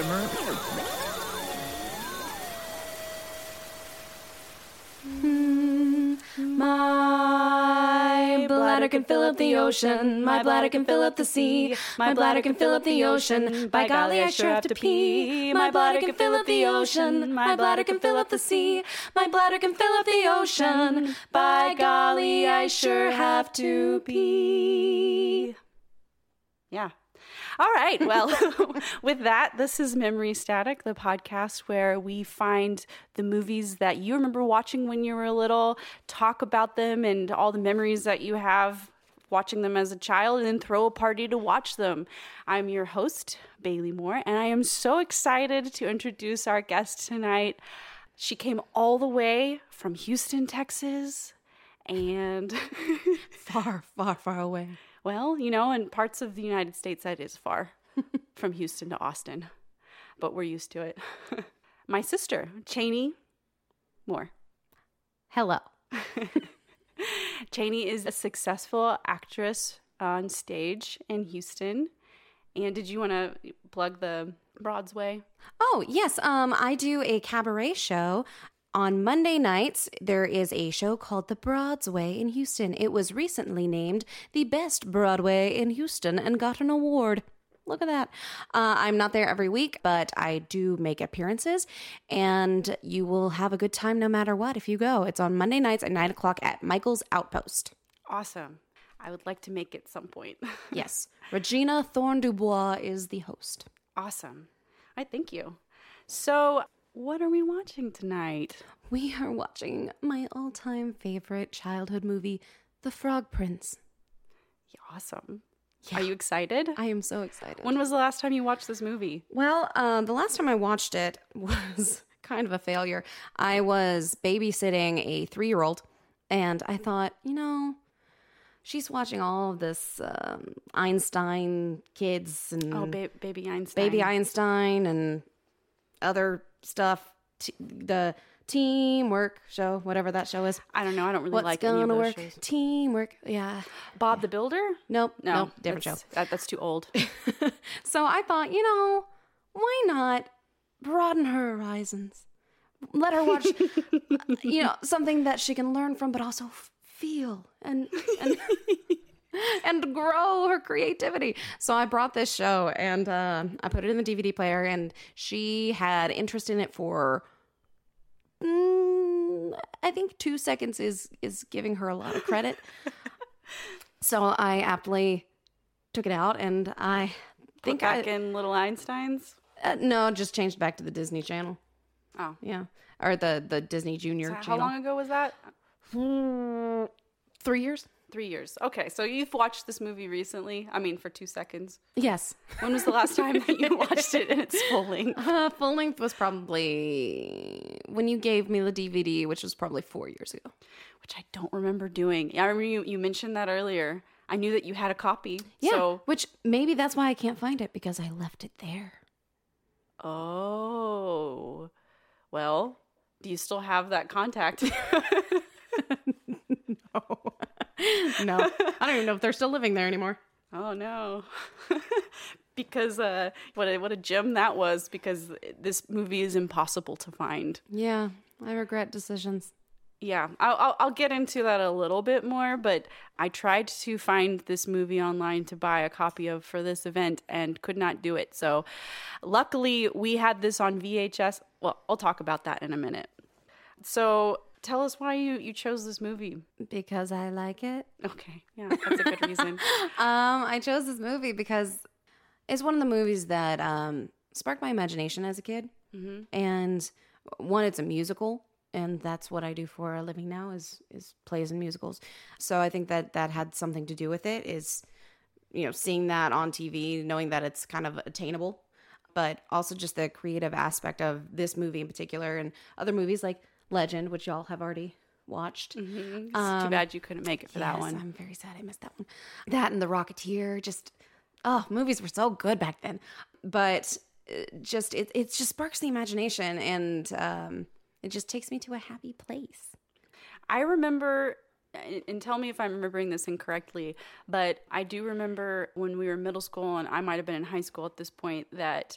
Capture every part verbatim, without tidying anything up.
Mortimer. My bladder can fill up the ocean. My bladder can fill up the sea. My bladder can fill up the ocean. By golly, I sure have to pee. My bladder can fill up the ocean. My bladder can fill up the sea. My bladder can fill up the ocean. By golly, I sure have to pee. Yeah. All right. Well, with that, this is Memory Static, the podcast where we find the movies that you remember watching when you were little, talk about them and all the memories that you have watching them as a child, and then throw a party to watch them. I'm your host, Bailey Moore, and I am so excited to introduce our guest tonight. She came all the way from Houston, Texas, and Far, far, far away. well, you know, in parts of the United States, that is far from Houston to Austin, but we're used to it. My sister, Cheney Moore. Hello. Cheney is a successful actress on stage in Houston. And did you want to plug the Broadway? Oh, yes. Um, I do a cabaret show. On Monday nights, there is a show called The Broadway in Houston. It was recently named the best Broadway in Houston and got an award. Look at that. Uh, I'm not there every week, but I do make appearances, and you will have a good time no matter what if you go. It's on Monday nights at nine o'clock at Michael's Outpost. Awesome. I would like to make it some point. Yes. Regina Thorne-Dubois is the host. Awesome. All right, thank you. So, what are we watching tonight? We are watching my all-time favorite childhood movie, The Frog Prince. Yeah, awesome. Yeah. Are you excited? I am so excited. When was the last time you watched this movie? Well, um, the last time I watched it was kind of a failure. I was babysitting a three-year-old, and I thought, you know, she's watching all of this um, Einstein kids and Oh, ba- Baby Einstein. Baby Einstein and other stuff. T- the Teamwork show, whatever that show is. I don't know. I don't really What's like any of gonna those work? shows. Teamwork. Yeah. Bob the Builder? Nope. No, Nope. Different show. that's, that, that's too old. So I thought, you know, why not broaden her horizons? Let her watch, you know, something that she can learn from, but also feel and and and grow her creativity. So I brought this show and uh, I put it in the D V D player, and she had interest in it for. Mm, I think two seconds is is giving her a lot of credit. So I aptly took it out, and I think Put back I in Little Einsteins? uh, no, just changed back to the Disney Channel. Oh. Yeah, or the the Disney Junior So how Channel. long ago was that? Three years. Three years. Okay, so you've watched this movie recently? I mean, for two seconds. Yes. When was the last time that you watched it in its full length? Uh, full length was probably when you gave me the D V D, which was probably four years ago. Which I don't remember doing. Yeah, I remember you, you mentioned that earlier. I knew that you had a copy. Yeah, So, which maybe that's why I can't find it, because I left it there. oh. Well, do you still have that contact? No, I don't even know if they're still living there anymore. Oh, no. Because uh, what a, what a gem that was, because this movie is impossible to find. Yeah, I regret decisions. Yeah, I'll, I'll, I'll get into that a little bit more, but I tried to find this movie online to buy a copy of for this event and could not do it. So luckily, we had this on V H S. Well, I'll talk about that in a minute. So tell us why you, you chose this movie. Because I like it. Okay, yeah, that's a good reason. Um, I chose this movie because it's one of the movies that um, sparked my imagination as a kid. Mm-hmm. And one, it's a musical, and that's what I do for a living now is is plays and musicals. So I think that that had something to do with it, is, you know, seeing that on T V, knowing that it's kind of attainable, but also just the creative aspect of this movie in particular, and other movies like Legend, which y'all have already watched. Mm-hmm. It's Um, too bad you couldn't make it for that Yes, one. I'm very sad I missed that one. That and The Rocketeer, just, oh, movies were so good back then. But uh, just, it, it just sparks the imagination, and um, it just takes me to a happy place. I remember, and tell me if I'm remembering this incorrectly, but I do remember when we were in middle school, and I might have been in high school at this point, that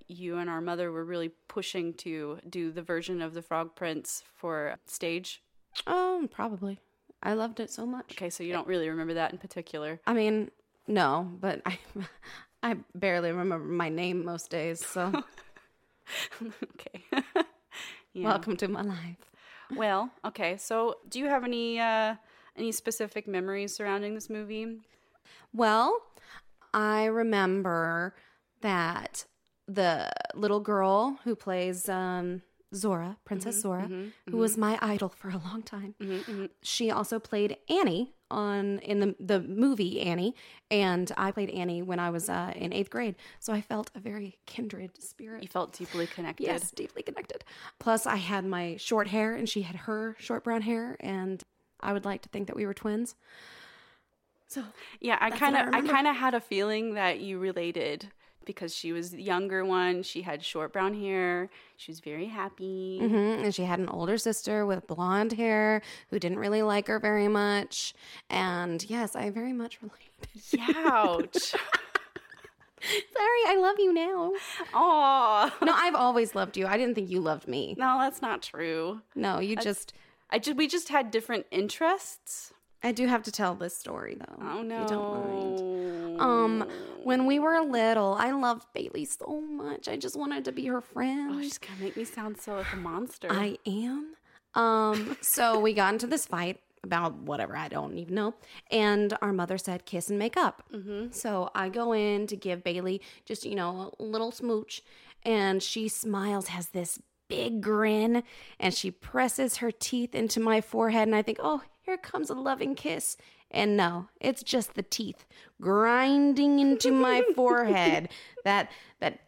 you and our mother were really pushing to do the version of the Frog Prince for stage? Um, probably. I loved it so much. Okay, so you don't really remember that in particular. I mean, no, but I, I barely remember my name most days. So, okay. Yeah. Welcome to my life. Well, okay. So, do you have any uh, any specific memories surrounding this movie? Well, I remember that the little girl who plays um, Zora, Princess mm-hmm, Zora, mm-hmm, who mm-hmm. was my idol for a long time. Mm-hmm, mm-hmm. She also played Annie on in the the movie Annie, and I played Annie when I was uh, in eighth grade. So I felt a very kindred spirit. You felt deeply connected. Yes, deeply connected. Plus, I had my short hair, and she had her short brown hair, and I would like to think that we were twins. So yeah, I kind of I, I kind of had a feeling that you related because she was the younger one. She had short brown hair. She was very happy. Mm-hmm. And she had an older sister with blonde hair who didn't really like her very much. And yes, I very much related. Ouch. Sorry, I love you now. Aw. No, I've always loved you. I didn't think you loved me. No, that's not true. No, you that's, just... I just we just had different interests. I do have to tell this story, though. Oh, no. You don't mind. Um, when we were little, I loved Bailey so much. I just wanted to be her friend. Oh, she's going to make me sound so like a monster. I am. Um, so we got into this fight about whatever, I don't even know. And our mother said, kiss and make up. Mm-hmm. So I go in to give Bailey just, you know, a little smooch. And she smiles, has this big grin, and she presses her teeth into my forehead. And I think, oh, here comes a loving kiss. And no, it's just the teeth grinding into my forehead. That, that.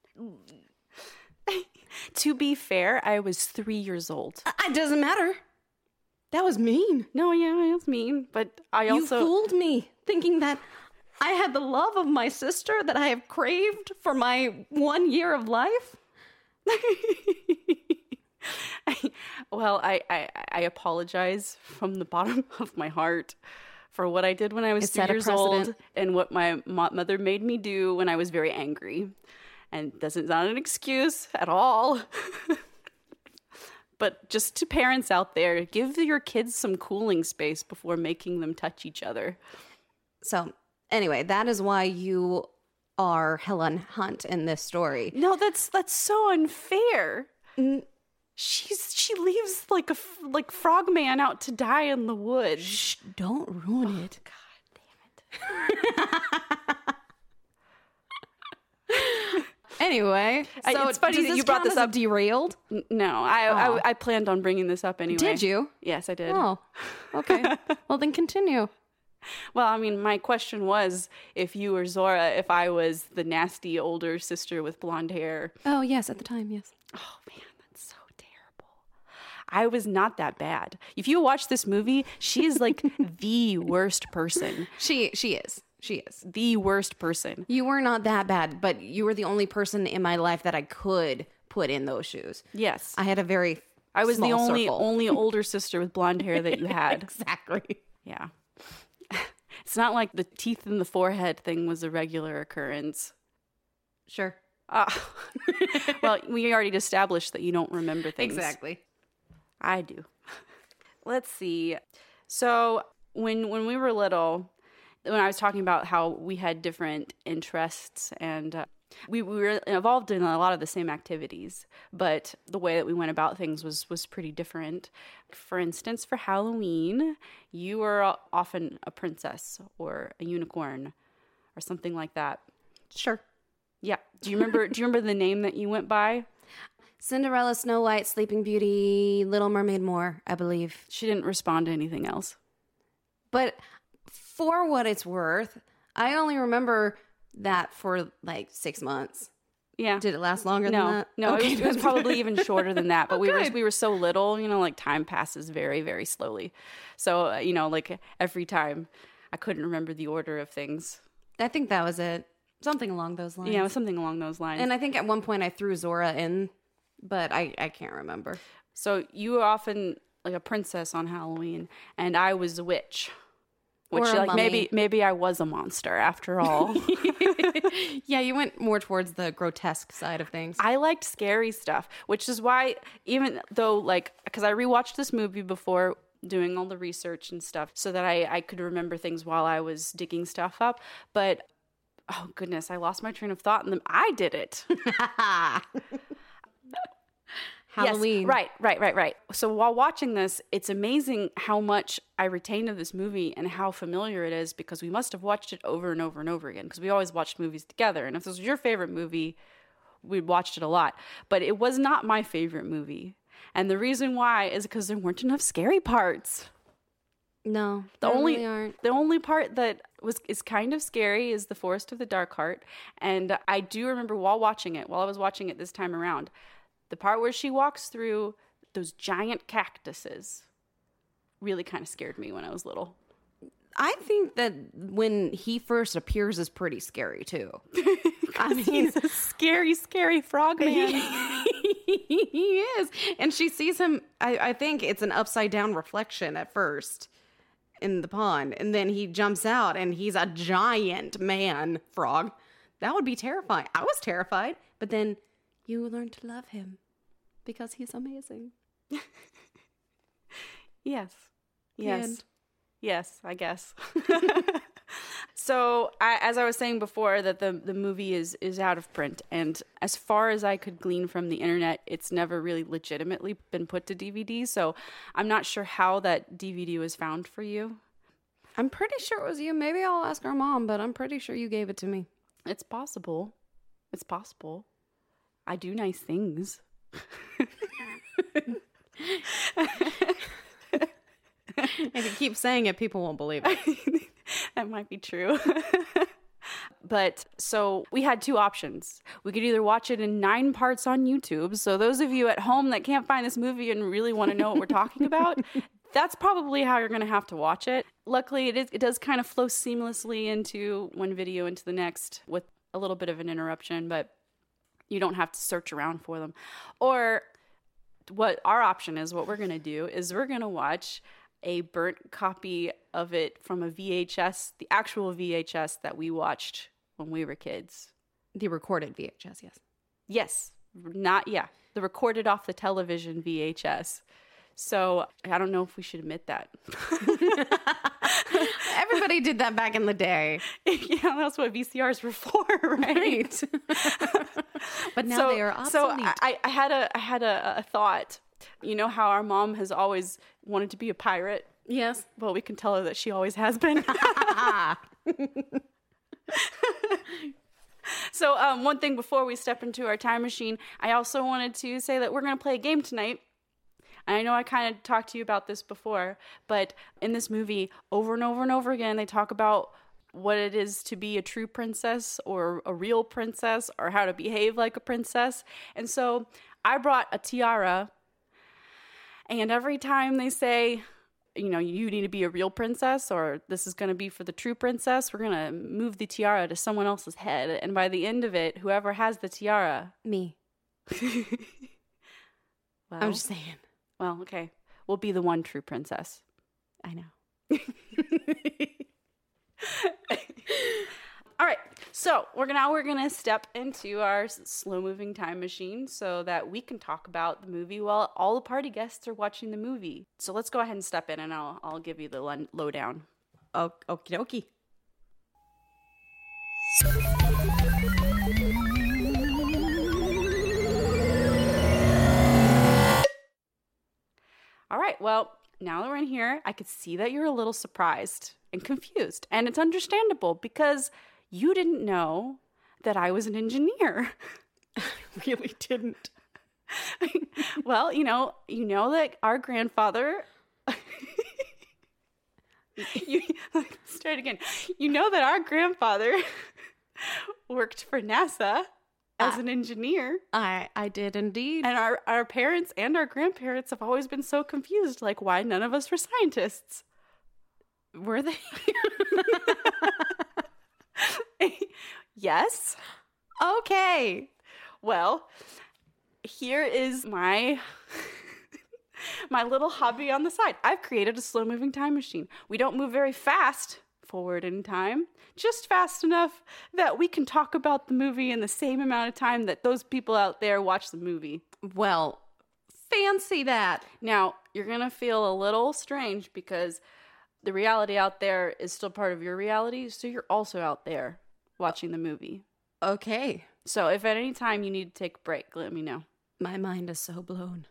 To be fair, I was three years old. It doesn't matter. That was mean. No, yeah, it was mean. But I also. You fooled me thinking that I had the love of my sister that I have craved for my one year of life. I, well, I, I, I apologize from the bottom of my heart for what I did when I was two years old and what my mo- mother made me do when I was very angry. And doesn't not an excuse at all. But just to parents out there, give your kids some cooling space before making them touch each other. So anyway, that is why you are Helen Hunt in this story. No, that's that's so unfair. N- She's she leaves like a like Frogman out to die in the woods. Shh, don't ruin it. God damn it. Anyway, so it's funny that you brought this up. Derailed? N- no, I, oh. I I planned on bringing this up anyway. Did you? Yes, I did. Oh, okay. Well, then continue. Well, I mean, my question was if you were Zora, if I was the nasty older sister with blonde hair. Oh, yes, at the time, yes. Oh, man. I was not that bad. If you watch this movie, she's like the worst person. She she is. She is. The worst person. You were not that bad, but you were the only person in my life that I could put in those shoes. Yes. I had a very I was small the only circle. only older sister with blonde hair that you had. Exactly. Yeah. It's not like the teeth in the forehead thing was a regular occurrence. Sure. Uh, well, we already established that you don't remember things. Exactly. I do. Let's see. So when when we were little, when I was talking about how we had different interests and uh, we, we were involved in a lot of the same activities, but the way that we went about things was was pretty different. For instance, for Halloween, you were often a princess or a unicorn or something like that. Sure. Yeah. Do you remember? do you remember the name that you went by? Cinderella, Snow White, Sleeping Beauty, Little Mermaid more, I believe. She didn't respond to anything else. But for what it's worth, I only remember that for like six months. Yeah. Did it last longer no, than that? No, okay. it, was, it was probably even shorter than that. But oh, we good. were we were so little, you know, like time passes very, very slowly. So, uh, you know, like every time I couldn't remember the order of things. I think that was it. Something along those lines. Yeah, it was something along those lines. And I think at one point I threw Zora in, but I, I can't remember. So you were often like a princess on Halloween, and I was a witch. Which, Or a like, mummy. maybe maybe I was a monster after all. Yeah, you went more towards the grotesque side of things. I liked scary stuff, which is why, even though, like, because I rewatched this movie before doing all the research and stuff so that I, I could remember things while I was digging stuff up. But, oh, goodness, I lost my train of thought, and then I did it. Halloween. Yes, right, right, right, right. So while watching this, it's amazing how much I retained of this movie and how familiar it is, because we must have watched it over and over and over again, because we always watched movies together. And if this was your favorite movie, we'd watched it a lot. But it was not my favorite movie. And the reason why is because there weren't enough scary parts. No, The there only really aren't. the only part that was is kind of scary is the Forest of the Dark Heart. And I do remember while watching it, while I was watching it this time around, the part where she walks through those giant cactuses really kind of scared me when I was little. I think that when he first appears is pretty scary too. I mean, He's a scary, scary frog man. he is. And she sees him, I, I think it's an upside down reflection at first in the pond. And then he jumps out and he's a giant man frog. That would be terrifying. I was terrified. But then you learn to love him because he's amazing. Yes. The Yes. end. Yes, I guess. So, I, as I was saying before, that the, the movie is, is out of print. And as far as I could glean from the internet, it's never really legitimately been put to D V D. So I'm not sure how that D V D was found for you. I'm pretty sure it was you. Maybe I'll ask our mom, but I'm pretty sure you gave it to me. It's possible. It's possible. I do nice things. If you keep saying it, people won't believe it. That might be true. But so we had two options. We could either watch it in nine parts on YouTube. So those of you at home that can't find this movie and really want to know what we're talking about, that's probably how you're going to have to watch it. Luckily, it is, it does kind of flow seamlessly into one video into the next with a little bit of an interruption, but you don't have to search around for them. Or what our option is, what we're going to do is we're going to watch a burnt copy of it from a V H S, the actual V H S that we watched when we were kids. The recorded V H S, yes. Yes, not, yeah, the recorded off the television V H S. So I don't know if we should admit that. Everybody did that back in the day. Yeah, that's what V C Rs were for, right? But now so, they are obsolete. So I, I had a I had a, a thought. You know how our mom has always wanted to be a pirate? Yes. Well, we can tell her that she always has been. So um, one thing before we step into our time machine, I also wanted to say that we're going to play a game tonight. And I know I kind of talked to you about this before, but in this movie, over and over and over again, they talk about what it is to be a true princess or a real princess or how to behave like a princess. And so I brought a tiara, and every time they say, you know, you need to be a real princess or this is going to be for the true princess, we're going to move the tiara to someone else's head. And by the end of it, whoever has the tiara... Me. Well, I'm just saying. Well, okay. We'll be the one true princess. I know. All right. So we're gonna, now we're going to step into our slow-moving time machine so that we can talk about the movie while all the party guests are watching the movie. So let's go ahead and step in, and I'll I'll give you the lun- lowdown. Oh, okie dokie. All right. Well, now that we're in here, I could see that you're a little surprised and confused, and it's understandable because you didn't know that I was an engineer. I really didn't. Well, you know, you know that our grandfather. you, let's try it again. You know that our grandfather worked for NASA as Uh, an engineer. I I did indeed. And our, our parents and our grandparents have always been so confused, like why none of us were scientists. Were they? Yes. Okay. Well, here is my My little hobby on the side. I've created a slow-moving time machine. We don't move very fast forward in time, just fast enough that we can talk about the movie in the same amount of time that those people out there watch the movie. Well, fancy that. Now, you're going to feel a little strange because the reality out there is still part of your reality, so you're also out there watching the movie. Okay. So if at any time you need to take a break, let me know. My mind is so blown.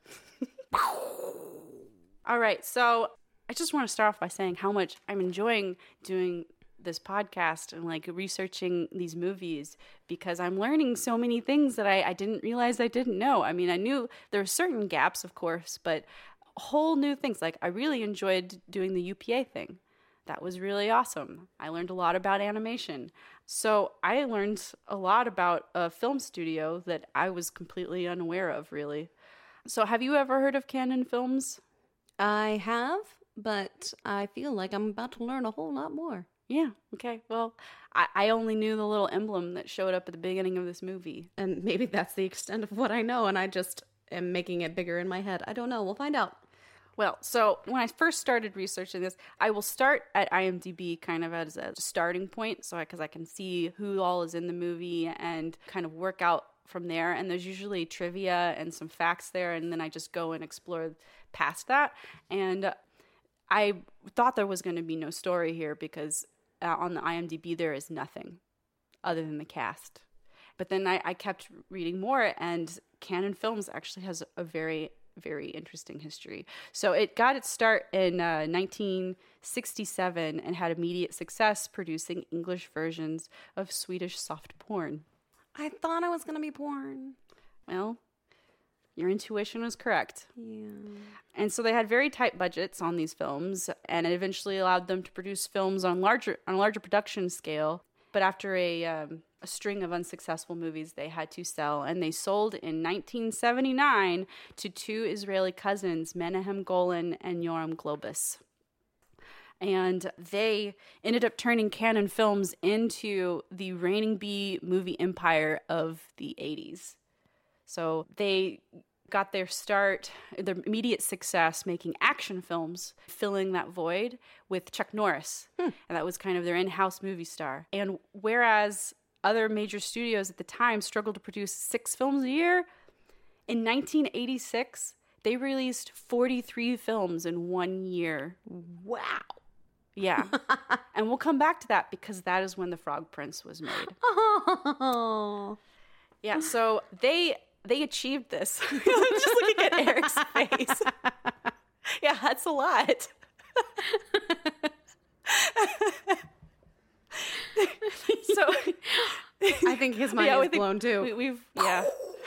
All right, so I just want to start off by saying how much I'm enjoying doing this podcast and like researching these movies because I'm learning so many things that I, I didn't realize I didn't know. I mean, I knew there were certain gaps, of course, but whole new things. Like I really enjoyed doing the U P A thing. That was really awesome. I learned a lot about animation. So I learned a lot about a film studio that I was completely unaware of, really. So have you ever heard of Canon Films? I have, but I feel like I'm about to learn a whole lot more. Yeah, okay. Well, I, I only knew the little emblem that showed up at the beginning of this movie. And maybe that's the extent of what I know, and I just am making it bigger in my head. I don't know. We'll find out. Well, so when I first started researching this, I will start at IMDb kind of as a starting point, so because I, I can see who all is in the movie and kind of work out from there. And there's usually trivia and some facts there, and then I just go and explore past that. And I thought there was going to be no story here because uh, on the IMDb there is nothing other than the cast. But then I, I kept reading more, and Canon Films actually has a very very interesting history. So it got its start in uh, nineteen sixty-seven and had immediate success producing English versions of Swedish soft porn. I thought I was going to be porn. Well, your intuition was correct. Yeah. And so they had very tight budgets on these films, and it eventually allowed them to produce films on larger on a larger production scale. But after a um, a string of unsuccessful movies, they had to sell, and they sold in nineteen seventy-nine to two Israeli cousins, Menahem Golan and Yoram Globus. And they ended up turning Canon Films into the reigning bee movie empire of the eighties. So they got their start, their immediate success making action films, filling that void with Chuck Norris. Hmm. And that was kind of their in-house movie star. And whereas other major studios at the time struggled to produce six films a year, in nineteen eighty-six, they released forty-three films in one year. Wow. Yeah. And we'll come back to that because that is when The Frog Prince was made. Oh. Yeah, so they... They achieved this. Just looking at Eric's face. Yeah, that's a lot. So I think his mind yeah, is blown too. We, we've yeah.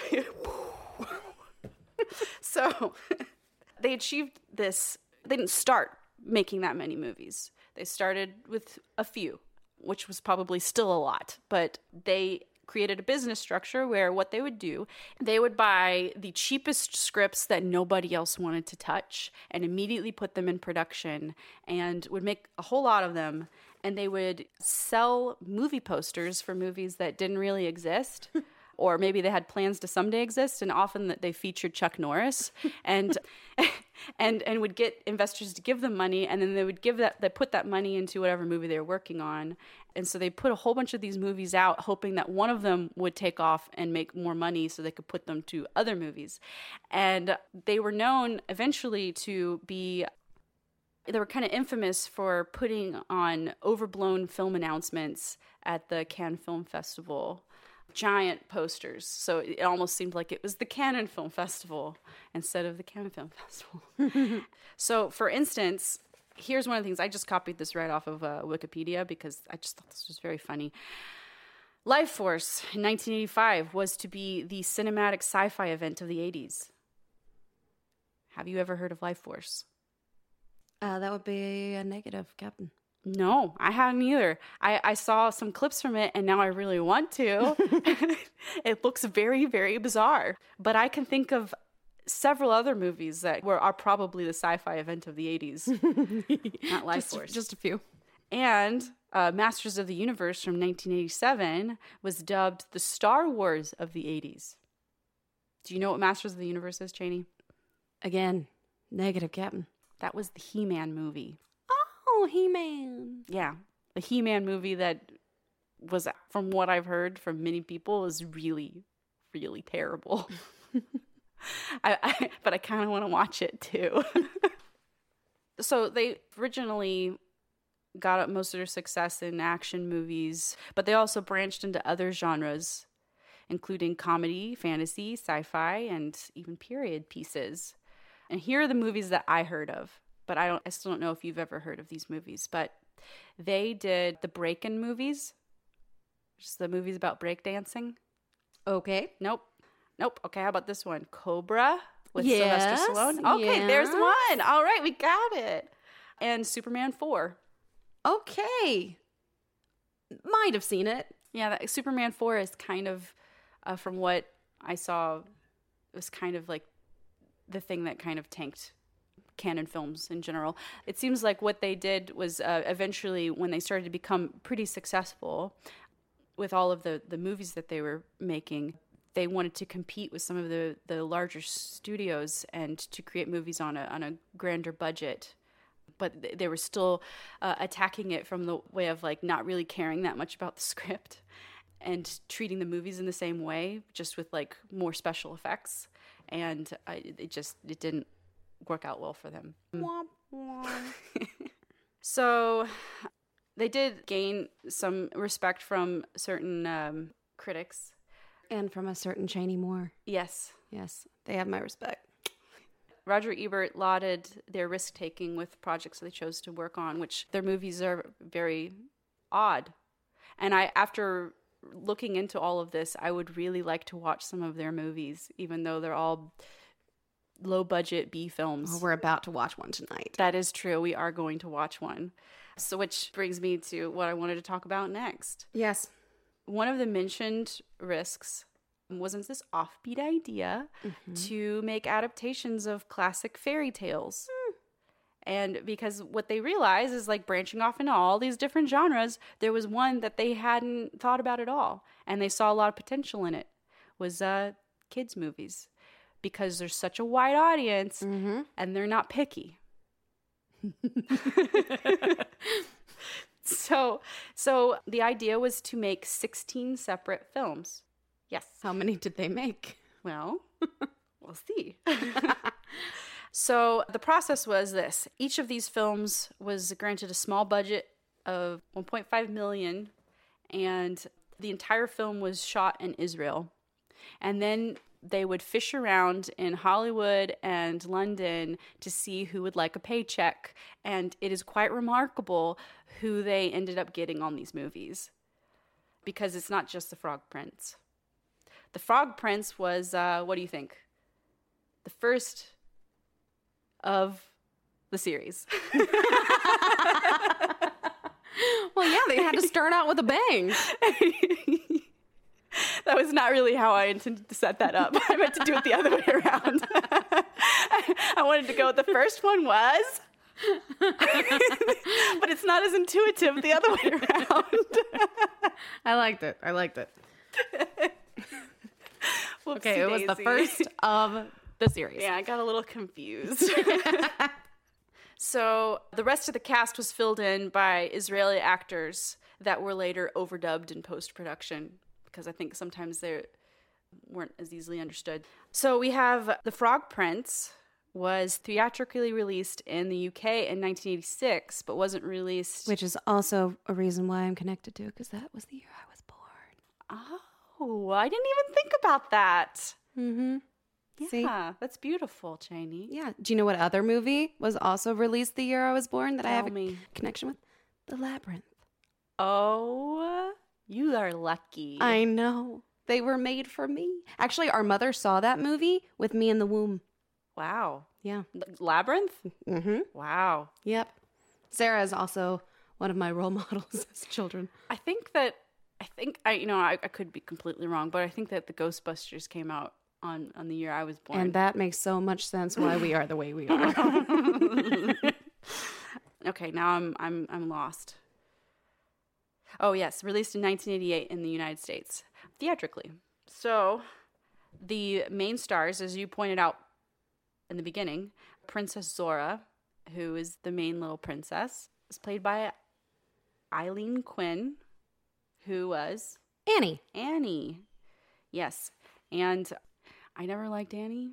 So they achieved this. They didn't start making that many movies. They started with a few, which was probably still a lot, but they created a business structure where what they would do, they would buy the cheapest scripts that nobody else wanted to touch and immediately put them in production and would make a whole lot of them. And they would sell movie posters for movies that didn't really exist. Or maybe they had plans to someday exist, and often that they featured Chuck Norris, and and and would get investors to give them money, and then they would give that they put that money into whatever movie they were working on, and so they put a whole bunch of these movies out, hoping that one of them would take off and make more money, so they could put them to other movies, and they were known eventually to be. They were kind of infamous for putting on overblown film announcements at the Cannes Film Festival. Giant posters, so it almost seemed like it was the Canon Film Festival instead of the Cannes Film Festival. So, for instance, here's one of the things. I just copied this right off of uh, Wikipedia because I just thought this was very funny. Life Force in nineteen eighty-five was to be the cinematic sci-fi event of the eighties. Have you ever heard of Life Force? Uh, that would be a negative, Captain. No, I haven't either. I, I saw some clips from it, and now I really want to. It looks very, very bizarre. But I can think of several other movies that were are probably the sci-fi event of the eighties. Not Life just, Force. Just a few. And uh, Masters of the Universe from nineteen eighty-seven was dubbed the Star Wars of the eighties. Do you know what Masters of the Universe is, Cheney? Again, Negative, Captain. That was the He-Man movie. Oh, He-Man. Yeah. The He-Man movie that was, from what I've heard from many people, is really, really terrible. I, I, but I kind of want to watch it too. So they originally got most of their success in action movies, but they also branched into other genres, including comedy, fantasy, sci-fi, and even period pieces. And here are the movies that I heard of, but I don't. I still don't know if you've ever heard of these movies. But they did the Breakin' movies, just the movies about breakdancing. Okay. Nope. Nope. Okay, how about this one? Cobra with Yes, Sylvester Stallone. Okay, yes. there's one. All right, we got it. And Superman four. Okay. Might have seen it. Yeah, that, Superman four is kind of, uh, from what I saw, it was kind of like the thing that kind of tanked canon films in general. It seems like what they did was uh, eventually, when they started to become pretty successful with all of the, the movies that they were making, they wanted to compete with some of the, the larger studios and to create movies on a on a grander budget. But th- they were still uh, attacking it from the way of like not really caring that much about the script and treating the movies in the same way, just with like more special effects. And I, it just it didn't work out well for them. Womp womp. So they did gain some respect from certain um, critics. And from a certain Cheney Moore. Yes. Yes, they have my respect. Roger Ebert lauded their risk-taking with projects they chose to work on, which their movies are very odd. And I, after looking into all of this, I would really like to watch some of their movies, even though they're all low-budget B films. Oh, we're about to watch one tonight. That is true. We are going to watch one. So, which brings me to what I wanted to talk about next. Yes. One of the mentioned risks wasn't this offbeat idea mm-hmm. to make adaptations of classic fairy tales. Mm. And because what they realized is, like, branching off into all these different genres, there was one that they hadn't thought about at all. And they saw a lot of potential in it, was uh, kids' movies. Because there's such a wide audience, mm-hmm. and they're not picky. So, so the idea was to make sixteen separate films. Yes. How many did they make? Well, we'll see. So the process was this. Each of these films was granted a small budget of one point five million dollars, and the entire film was shot in Israel. And then they would fish around in Hollywood and London to see who would like a paycheck. And it is quite remarkable who they ended up getting on these movies, because it's not just The Frog Prince. The Frog Prince was, uh, what do you think? The first of the series. Well, yeah, they had to start out with a bang. That was not really how I intended to set that up. I meant to do it the other way around. I wanted to go, the first one was, but it's not as intuitive the other way around. I liked it. I liked it. Okay, it was the Whoopsie-daisy. first of the series. Yeah, I got a little confused. So the rest of the cast was filled in by Israeli actors that were later overdubbed in post-production, because I think sometimes they weren't as easily understood. So we have The Frog Prince was theatrically released in the U K in nineteen eighty-six, but wasn't released... Which is also a reason why I'm connected to it, because that was the year I was born. Oh, I didn't even think about that. Mm-hmm. Yeah, See? That's beautiful, Cheney. Yeah. Do you know what other movie was also released the year I was born that Tell I have a me. connection with? The Labyrinth. Oh, you are lucky. I know. They were made for me. Actually, our mother saw that movie with me in the womb. Wow. Yeah. Labyrinth? Mm-hmm. Wow. Yep. Sarah is also one of my role models as children. I think that, I think, I you know, I, I could be completely wrong, but I think that the Ghostbusters came out on, on the year I was born. And that makes so much sense why we are the way we are. Okay, now I'm I'm I'm lost. Oh yes, released in nineteen eighty-eight in the United States, theatrically. So, the main stars, as you pointed out in the beginning, Princess Zora, who is the main little princess, is played by Eileen Quinn, who was Annie. Annie. Yes. And I never liked Annie.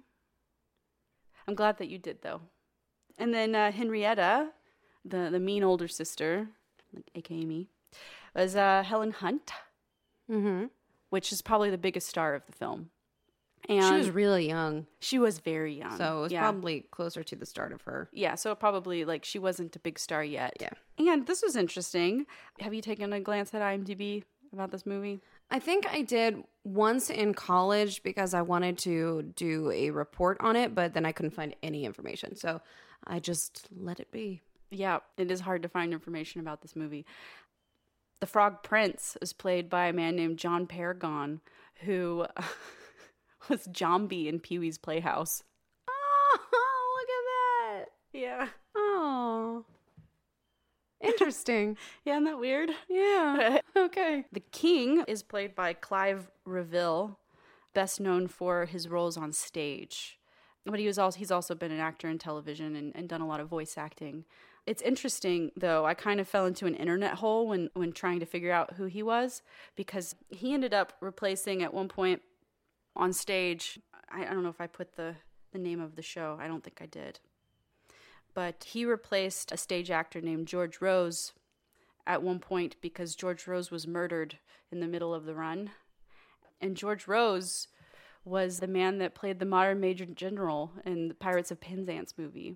I'm glad that you did, though. And then uh, Henrietta, the, the mean older sister, like A K A me, was uh, Helen Hunt, Mm-hmm. which is probably the biggest star of the film. And She was really young, she was very young. so it was yeah. probably closer to the start of her. Yeah, so probably, like, she wasn't a big star yet. Yeah. And this was interesting. Have you taken a glance at IMDb about this movie? I think I did once in college because I wanted to do a report on it, but then I couldn't find any information. So I just let it be. Yeah, it is hard to find information about this movie. The Frog Prince is played by a man named John Paragon, who was Jambi in Pee-wee's Playhouse. Oh, look at that. Yeah. Oh. Interesting. Yeah, isn't that weird? Yeah. Okay. The King is played by Clive Reville, best known for his roles on stage. But he was also he's also been an actor in television and, and done a lot of voice acting. It's interesting, though. I kind of fell into an internet hole when, when trying to figure out who he was, because he ended up replacing at one point on stage. I, I don't know if I put the, the name of the show. I don't think I did. But he replaced a stage actor named George Rose at one point because George Rose was murdered in the middle of the run. And George Rose was the man that played the modern Major General in the Pirates of Penzance movie.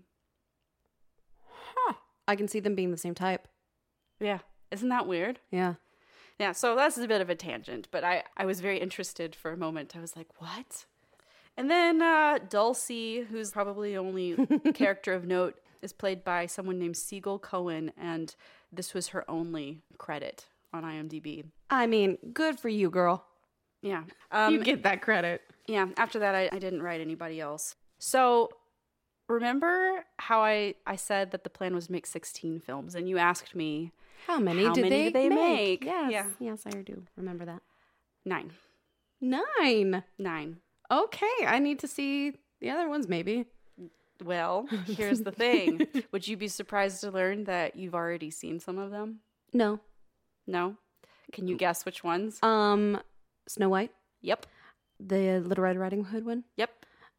Huh. I can see them being the same type. Yeah. Isn't that weird? Yeah. Yeah, so that's a bit of a tangent, but I, I was very interested for a moment. I was like, what? And then uh, Dulcie, who's probably the only character of note, is played by someone named Siegel Cohen, and this was her only credit on IMDb. I mean, good for you, girl. Yeah. Um, you get that credit. Yeah, after that, I, I didn't write anybody else. So remember how I, I said that the plan was to make sixteen films, and you asked me, How many how did many they, did they make? make? Yes. Yeah. Yes, I do remember that. Nine. Nine. Nine. Okay, I need to see the other ones, maybe. Well, here's the thing. Would you be surprised to learn that you've already seen some of them? No. No? Can you guess which ones? Um, Snow White. Yep. The Little Red Riding Hood one. Yep.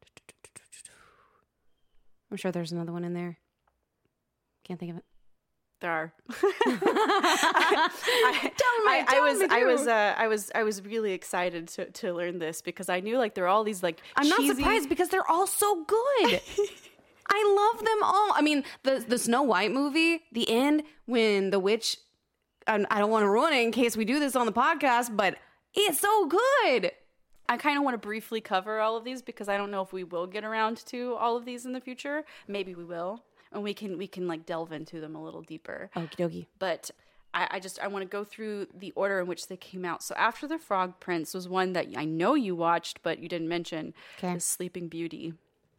I'm sure there's another one in there. Can't think of it. There are. I, I, I, I was, I was, uh, I was, I was really excited to, to learn this because I knew like there are all these like. I'm cheesy... not surprised because they're all so good. I love them all. I mean, the the Snow White movie, the end when the witch. I, I don't want to ruin it in case we do this on the podcast, but it's so good. I kind of want to briefly cover all of these because I don't know if we will get around to all of these in the future. Maybe we will. And we can we can like delve into them a little deeper. Okie dokie. But I, I just I want to go through the order in which they came out. So After the Frog Prince was one that I know you watched, but you didn't mention. Okay. Is Sleeping Beauty.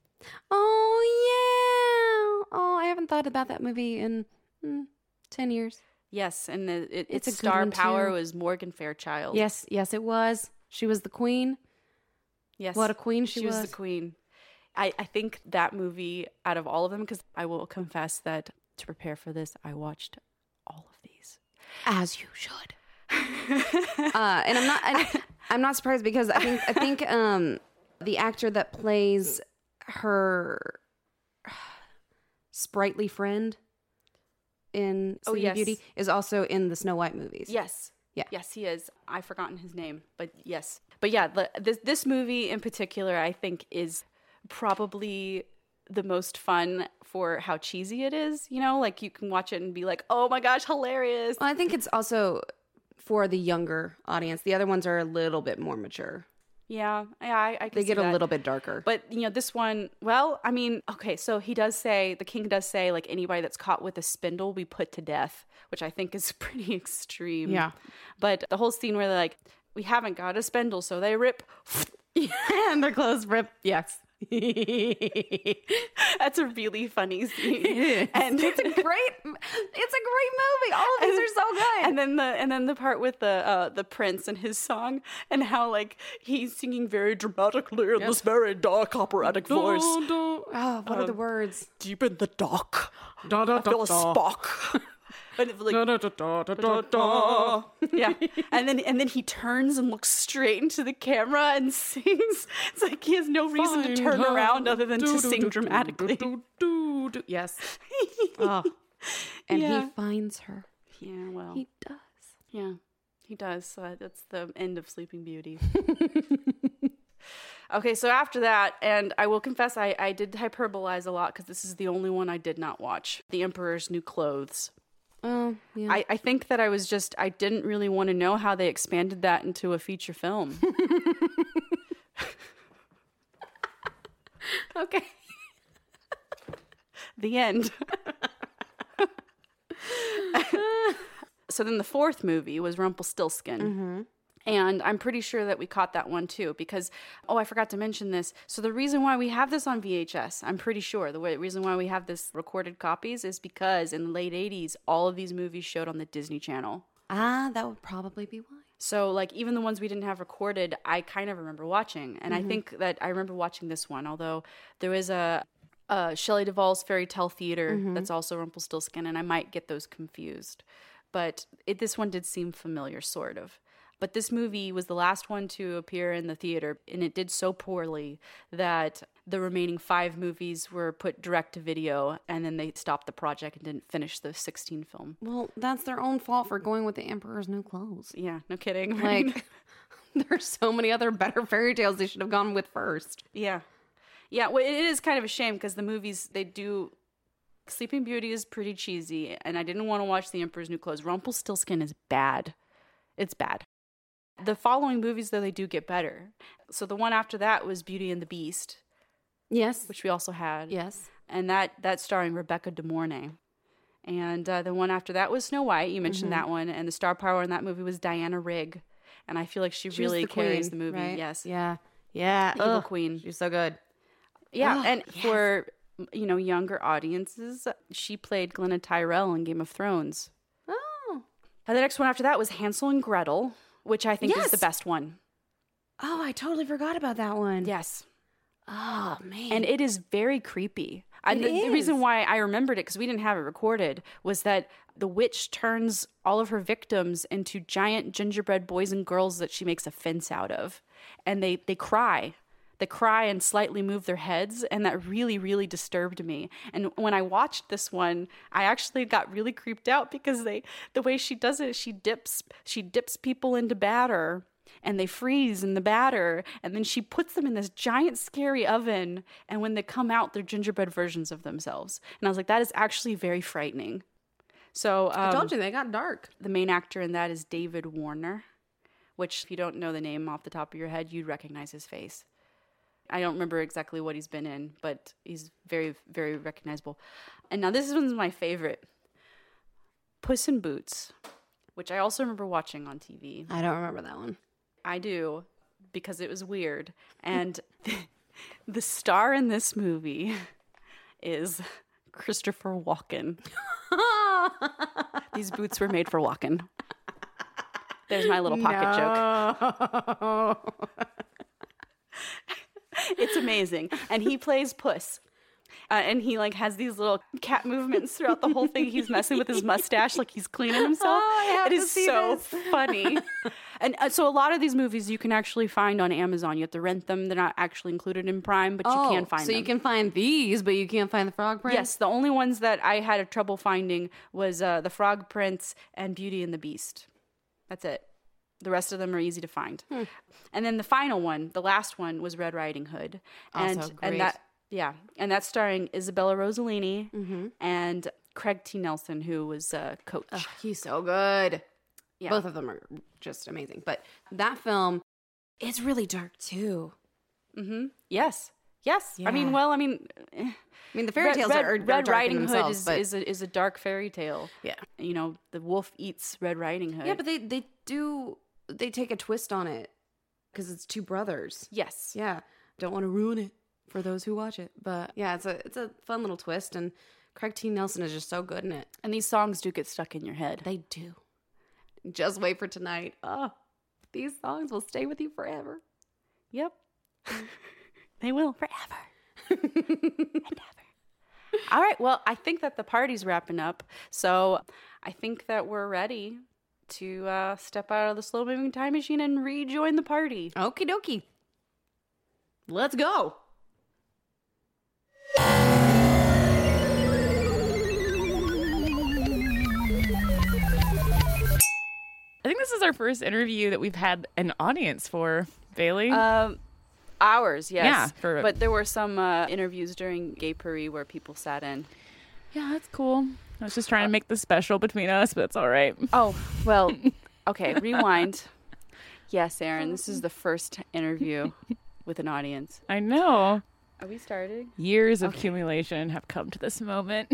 Oh yeah. Oh, I haven't thought about that movie in mm, ten years. Yes, and the, it, It's its a good star one, power too. was Morgan Fairchild. Yes, yes, it was. She was the queen. Yes, What a queen she she was. was. the queen. I, I think that movie, out of all of them, because I will confess that to prepare for this, I watched all of these. As you should. uh, and I'm not. I, I'm not surprised because I think I think um, the actor that plays her sprightly friend in Oh, Sleeping yes. Beauty is also in the Snow White movies. Yes. Yeah. Yes, he is. I've forgotten his name, but yes. But yeah, the, this this movie in particular, I think, is probably the most fun for how cheesy it is. You know, like you can watch it and be like, "Oh my gosh, hilarious!" Well, I think it's also for the younger audience. The other ones are a little bit more mature. Yeah, yeah, I, I can They see get a that. little bit darker. But, you know, this one, well, I mean, okay, so he does say, the king does say, like, anybody that's caught with a spindle be put to death, which I think is pretty extreme. Yeah. But the whole scene where they're like, we haven't got a spindle, so they rip. and their clothes rip. Yes. That's a really funny scene. It is. And it's a great, it's a great movie. All of these are so good. And then the and then the part with the uh, the prince and his song, and how like he's singing very dramatically in Yes. this very dark operatic voice. Oh, what are the Um, words? Deep in the dark, Da, da, I feel a da. spark. And it, like, Da, da, da, da, da, da. yeah, and then and then he turns and looks straight into the camera and sings. It's like he has no reason to Find turn her. around other than Do, to do, sing do, do, dramatically. do, do, do. Yes. Oh. And Yeah. he finds her. Yeah, well, He does. yeah, he does. So that's the end of Sleeping Beauty. Okay, so after that, and I will confess, I, I did hyperbolize a lot because this is the only one I did not watch. The Emperor's New Clothes. Oh, yeah. I, I think that I was just, I didn't really want to know how they expanded that into a feature film. Okay. The end. So then the fourth movie was Rumpelstiltskin. Mm-hmm. And I'm pretty sure that we caught that one too because, oh, I forgot to mention this. So the reason why we have this on V H S, I'm pretty sure the way, reason why we have this recorded copies is because in the late eighties, all of these movies showed on the Disney Channel. Ah, that would probably be why. So like even the ones we didn't have recorded, I kind of remember watching. And Mm-hmm. I think that I remember watching this one, although there is a, a Shelley Duvall's Fairy Tale Theater Mm-hmm. that's also Rumpelstiltskin, and I might get those confused. But it, this one did seem familiar, sort of. But this movie was the last one to appear in the theater, and it did so poorly that the remaining five movies were put direct to video, and then they stopped the project and didn't finish the sixteen film. Well, that's their own fault for going with the Emperor's New Clothes. Yeah, no kidding. right? Like, there's so many other better fairy tales they should have gone with first. yeah. Yeah, well, it is kind of a shame because the movies, they do... Sleeping Beauty is pretty cheesy, and I didn't want to watch The Emperor's New Clothes. Rumpelstiltskin is bad. It's bad. The following movies, though, they do get better. So the one after that was Beauty and the Beast, Yes. which we also had. Yes. And that that's starring Rebecca De Mornay. And uh, the one after that was Snow White. You mentioned Mm-hmm. that one. And the star power in that movie was Diana Rigg. And I feel like she, She was really the carries queen, the movie. right? Yes. Yeah. Yeah. The evil Ugh. queen. She's so good. Yeah. Ugh, and yes. for, you know, younger audiences, she played Glenna Tyrell in Game of Thrones. Oh. And the next one after that was Hansel and Gretel, which I think is Yes. the best one. Oh, I totally forgot about that one. Yes. Oh, man. And it is very creepy. And It the, the reason is. why I remembered it, because we didn't have it recorded, was that the witch turns all of her victims into giant gingerbread boys and girls that she makes a fence out of. And they, they cry. They cry and slightly move their heads. And that really, really disturbed me. And when I watched this one, I actually got really creeped out because they the way she does it, she dips she dips people into batter. And they freeze in the batter, and then she puts them in this giant scary oven, and when they come out, they're gingerbread versions of themselves. And I was like, that is actually very frightening. So um, I told you they got dark. the main actor in that is David Warner, which if you don't know the name off the top of your head, you'd recognize his face. I don't remember exactly what he's been in, but he's very, very recognizable. And now this one's my favorite. Puss in Boots, which I also remember watching on T V. I don't remember that one. I do, because it was weird. And the star in this movie is Christopher Walken. These boots were made for walking. There's my little pocket joke. joke. It's amazing. And he plays Puss. Uh, and he like has these little cat movements throughout the whole thing. He's messing with his mustache like he's cleaning himself. Oh, I have it to is see so this. funny. And uh, so a lot of these movies you can actually find on Amazon. You have to rent them. They're not actually included in Prime, but you can find so them. you can find these, but you can't find the Frog Prince? Yes, the only ones that I had trouble finding was uh, The Frog Prince and Beauty and the Beast. That's it. The rest of them are easy to find. Hmm. And then the final one, the last one, was Red Riding Hood. And, Also great. and that yeah, and that's starring Isabella Rossellini Mm-hmm. and Craig T. Nelson, who was uh, coach. Ugh, he's so good. Yeah. Both of them are just amazing. But that film is really dark too. Mm-hmm. Yes. Yes. I Yeah. mean, well, I mean, eh, I mean, the fairy Red, tales Red, are, are Red dark in Riding Hood themselves, is, but is, a, is a dark fairy tale. yeah, You know, the wolf eats Red Riding Hood. yeah, but they they do they take a twist on it because it's two brothers. yes. Yeah, don't want to ruin it for those who watch it, but yeah, it's a it's a fun little twist, and Craig T. Nelson is just so good in it. And these songs do get stuck in your head. They do. Just Wait for Tonight. Oh, these songs will stay with you forever. Yep. They will forever. And ever. All right. Well, I think that the party's wrapping up. So I think that we're ready to uh, step out of the slow moving time machine and rejoin the party. Okie dokie. Let's go. I think this is our first interview that we've had an audience for, Bailey. Um, ours, yes. Yeah, for- but there were some uh, interviews during Gay Paris where people sat in. Yeah, that's cool. I was just trying to make this special between us, but it's all right. Oh, well, okay, rewind. Yes, Aaron, this is the first interview with an audience. I know. Are we starting? Years of Okay. accumulation have come to this moment.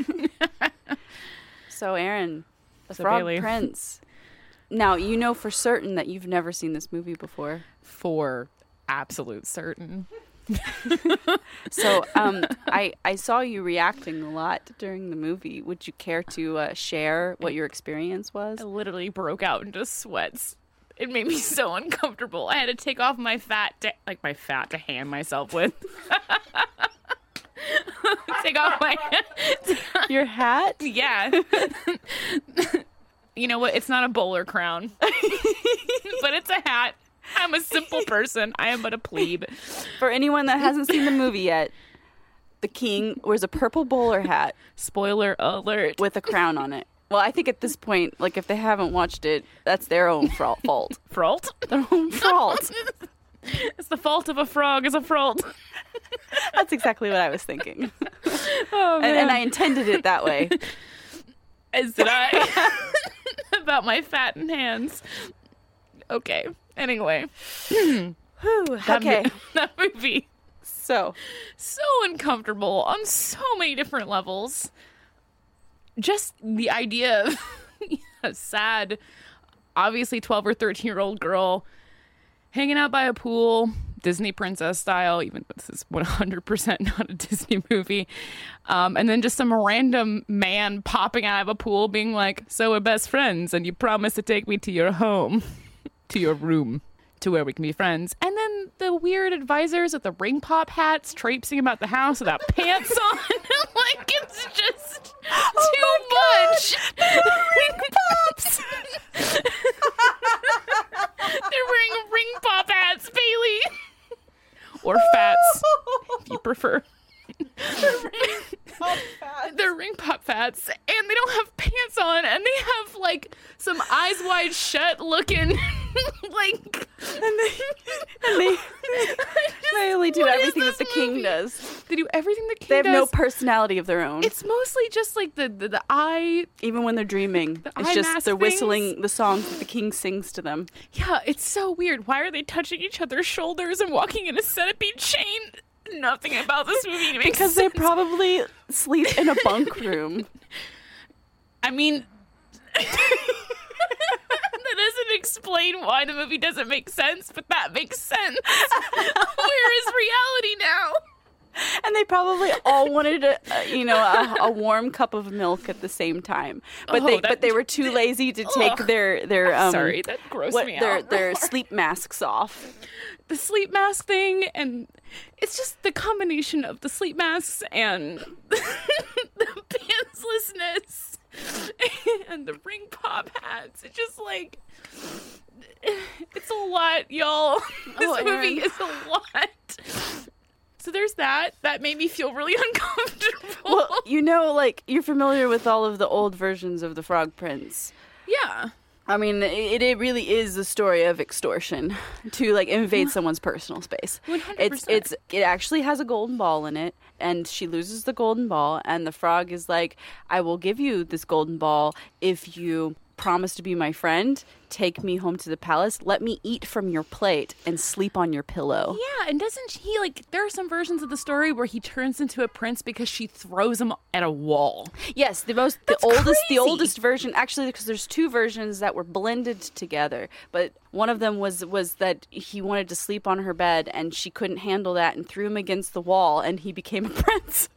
So, Aaron, The So, Frog Bailey. Prince. Now, you know for certain that you've never seen this movie before. For absolute certain. So, um, I, I saw you reacting a lot during the movie. Would you care to uh, share what your experience was? I literally broke out into sweats. It made me so uncomfortable. I had to take off my fat, to, like my fat to hand myself with. Take off my Your hat? yeah. You know what? It's not a bowler crown, but it's a hat. I'm a simple person. I am but a plebe. For anyone that hasn't seen the movie yet, the king wears a purple bowler hat Spoiler alert. with a crown on it. Well, I think at this point, like if they haven't watched it, that's their own fra- fault. Fralt? Their own fault. It's the fault of a frog is a fralt. That's exactly what I was thinking. Oh, And, and I intended it that way. As did I. About my fattened hands. Okay. Anyway. Whew, That okay. mo- that movie. So, So uncomfortable on so many different levels. Just the idea of a sad, obviously twelve or thirteen year old girl hanging out by a pool, Disney princess style, even though this is one hundred percent not a Disney movie. Um, and then just some random man popping out of a pool being like, so we're best friends and you promise to take me to your home, to your room, to where we can be friends. And then the weird advisors with the ring pop hats traipsing about the house without pants on. Like, it's just too much. Ring pops. They're wearing ring pop hats, Bailey. Or fats, if you prefer. They're ring pop fats, and they don't have pants on, and they have like some eyes wide shut looking, like, and they, and they, they only do What is everything that this the king movie? does. They do everything the king They have does. no personality of their own. It's mostly just like the the, the eye. Even when they're dreaming, it's eye just mask they're whistling things. the songs that the king sings to them. Yeah, it's so weird. Why are they touching each other's shoulders and walking in a centipede chain? Nothing about this movie makes Because sense. they probably sleep in a bunk room. I mean, that doesn't explain why the movie doesn't make sense, but that makes sense. Where is reality now? And they probably all wanted a, a you know, a, a warm cup of milk at the same time, but Oh, they that- but they were too lazy to take Ugh. their their um Sorry, that grossed what me their out. their sleep masks off. The sleep mask thing, and it's just the combination of the sleep masks and the pantslessness and the ring pop hats. It's just like, it's a lot, y'all. This Oh, movie Erin. is a lot. So there's that. That made me feel really uncomfortable. Well, you know, like you're familiar with all of the old versions of the Frog Prince. yeah. I mean, it, it really is the story of extortion to like invade someone's personal space. one hundred It's percent. it's it actually has a golden ball in it, and she loses the golden ball, and the frog is like, "I will give you this golden ball if you promise to be my friend, take me home to the palace, let me eat from your plate, and sleep on your pillow." Yeah, and doesn't he, like, there are some versions of the story where he turns into a prince because she throws him at a wall. Yes, the most That's the oldest the crazy. oldest version actually, because there's two versions that were blended together, but one of them was was that he wanted to sleep on her bed and she couldn't handle that and threw him against the wall and he became a prince.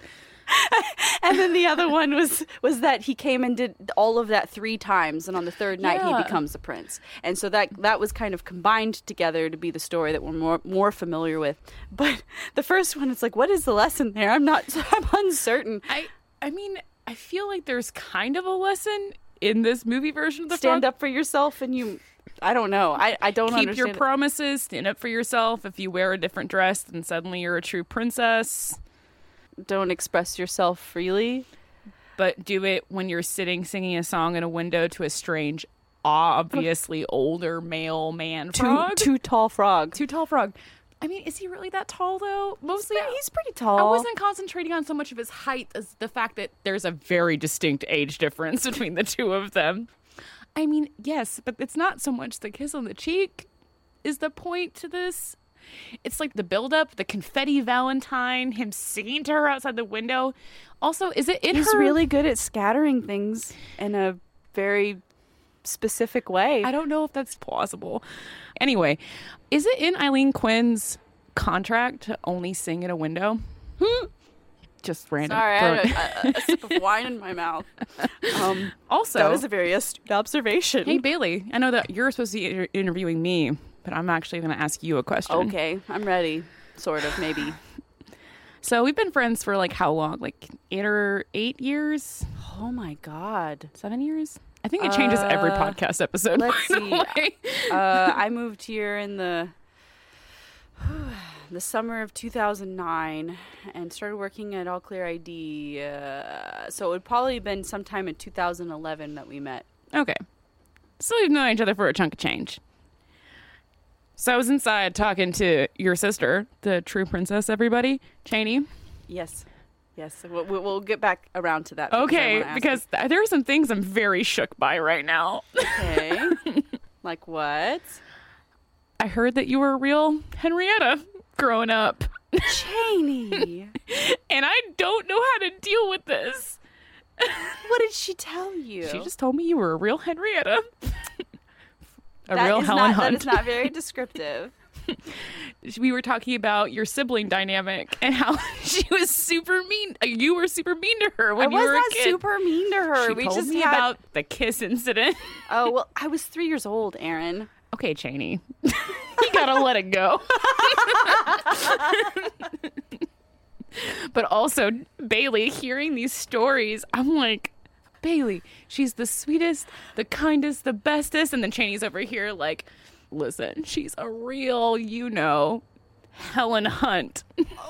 And then the other one was was that he came and did all of that three times, and on the third night Yeah. he becomes the prince. And so that that was kind of combined together to be the story that we're more more familiar with. But the first one, it's like, what is the lesson there? I'm not. I'm uncertain. I I mean, I feel like there's kind of a lesson in this movie version of the Stand frog. up for yourself, and you. I don't know. I I don't Keep understand. your promises. Stand up for yourself. If you wear a different dress, then suddenly you're a true princess. Don't express yourself freely. But do it when you're sitting singing a song in a window to a strange, obviously older male man frog. Too too tall frog. Too tall frog. I mean, is he really that tall though? Mostly, He's pretty tall. I wasn't concentrating on so much of his height as the fact that there's a very distinct age difference between the two of them. I mean, yes, but it's not so much the kiss on the cheek is the point to this. It's like the buildup, the confetti Valentine, him singing to her outside the window. Also, is it in He's her? really good at scattering things in a very specific way. I don't know if that's plausible. Anyway, is it in Eileen Quinn's contract to only sing in a window? Just random. Sorry, I throw had it- a, a, a sip of wine in my mouth. Um, Also, that was a very astute observation. hey Bailey, I know that you're supposed to be inter- interviewing me, but I'm actually going to ask you a question. Okay, I'm ready. Sort of, maybe. So we've been friends for like how long? Like eight or eight years? Oh my god. Seven years? I think it changes every Uh, podcast episode. let's by the see. way. Uh, I moved here in the the summer of two thousand nine and started working at All Clear I D. Uh, so it would probably have been sometime in two thousand eleven that we met. Okay. So we've known each other for a chunk of change. So I was inside talking to your sister, the true princess, everybody, Cheney. Yes. Yes. We'll, we'll we'll get back around to that. because I Okay, wanna ask because th- there are some things I'm very shook by right now. you. Okay. Like what? I heard that you were a real Henrietta growing up, Cheney. and I don't know how to deal with this. What did she tell you? She just told me you were a real Henrietta. A That real is Helen not, Hunt. That is not very descriptive. We were talking about your sibling dynamic and how she was super mean. uh, You were super mean to her when I you was were not a kid. super mean to her. She we told just me had... about the kiss incident. Oh well, I was three years old, Aaron. Okay, Cheney, you gotta let it go. But also, Bailey, hearing these stories, I'm like, Bailey, she's the sweetest, the kindest, the bestest. And then Cheney's over here like, listen, she's a real, you know, Helen Hunt.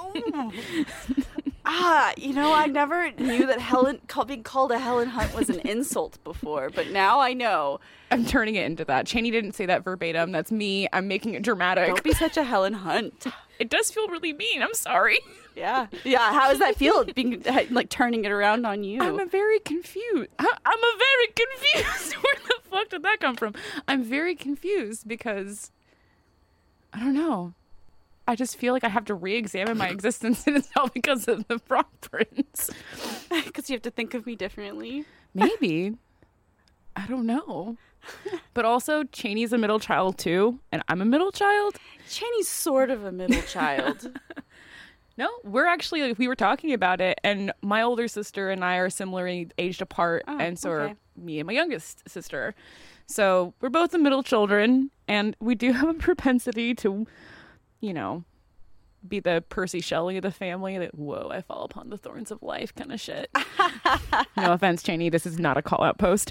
Ah, you know, I never knew that Helen call, being called a Helen Hunt was an insult before, but now I know. I'm turning it into that. Cheney didn't say that verbatim. That's me. I'm making it dramatic. Don't be such a Helen Hunt. It does feel really mean. I'm sorry. Yeah, yeah. How does that feel? Being like turning it around on you. I'm a very confused. I- I'm a very confused. Where the fuck did that come from? I'm very confused because I don't know. I just feel like I have to re-examine my existence in itself because of the Frog Prince. Because you have to think of me differently. Maybe. I don't know. But also, Cheney's a middle child too, and I'm a middle child. Cheney's sort of a middle child. No, we're actually, we were talking about it, and my older sister and I are similarly aged apart, Oh, and so okay. are me and my youngest sister. So we're both the middle children, and we do have a propensity to, you know, be the Percy Shelley of the family. That, whoa, I fall upon the thorns of life kind of shit. No offense, Cheney. This is not a call-out post.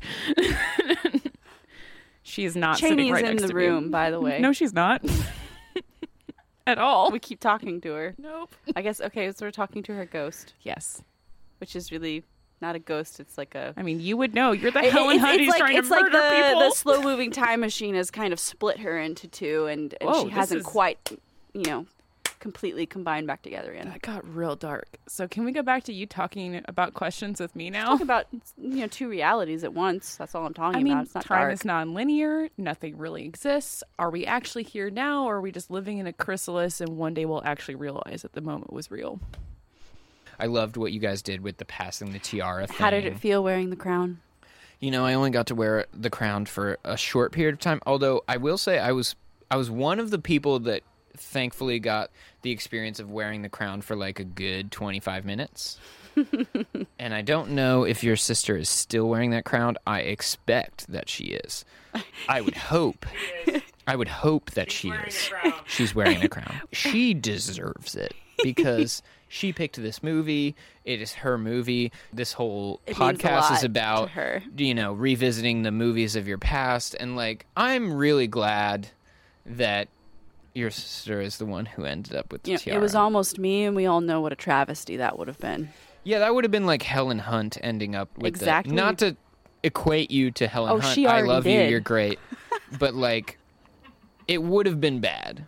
She is not sitting Cheney's right in next the to room, me. by the way. No, she's not. At all. We keep talking to her. Nope. I guess, okay, so we're talking to her ghost, Yes. which is really not a ghost. It's like a... I mean, you would know. You're the It- Helen it's, Hunt it's who's like, trying it's to like murder the, people. the slow-moving time machine has kind of split her into two, and, and Whoa, she this hasn't is- quite, you know, completely combined back together yet. That got real dark. So can we go back to you talking about questions with me now? Talk about, you know, two realities at once. That's all I'm talking I mean, about. It's not time dark. is non-linear. Nothing really exists. Are we actually here now, or are we just living in a chrysalis and one day we'll actually realize that the moment was real? I loved what you guys did with the passing the tiara thing. How did it feel wearing the crown? You know, I only got to wear the crown for a short period of time. Although I will say I was I was one of the people that thankfully got the experience of wearing the crown for like a good twenty-five minutes. And I don't know if your sister is still wearing that crown. I expect that she is. I would hope. I would hope that she is. She's wearing the crown. She deserves it because she picked this movie. It is her movie. This whole It means a podcast lot is to about, her. you know, revisiting the movies of your past. And, like, I'm really glad that your sister is the one who ended up with the You know, tiara. it was almost me, and we all know what a travesty that would have been. Yeah, that would have been like Helen Hunt ending up with Exactly. the... Not to equate you to Helen Oh, Hunt. she I already love you. did. You're great. But, like, it would have been bad.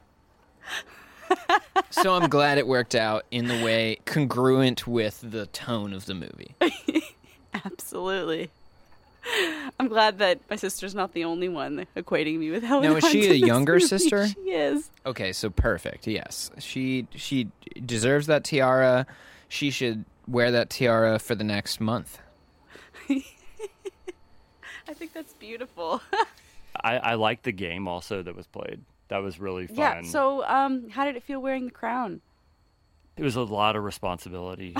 So I'm glad it worked out in the way congruent with the tone of the movie. Absolutely. I'm glad that my sister's not the only one equating me with Helen Now, is Hunt she in a this younger movie. sister? She is. Okay, so perfect. Yes. She she deserves that tiara. She should wear that tiara for the next month. I think that's beautiful. I, I liked the game also that was played. That was really fun. Yeah. So, um, how did it feel wearing the crown? it was a lot of responsibility.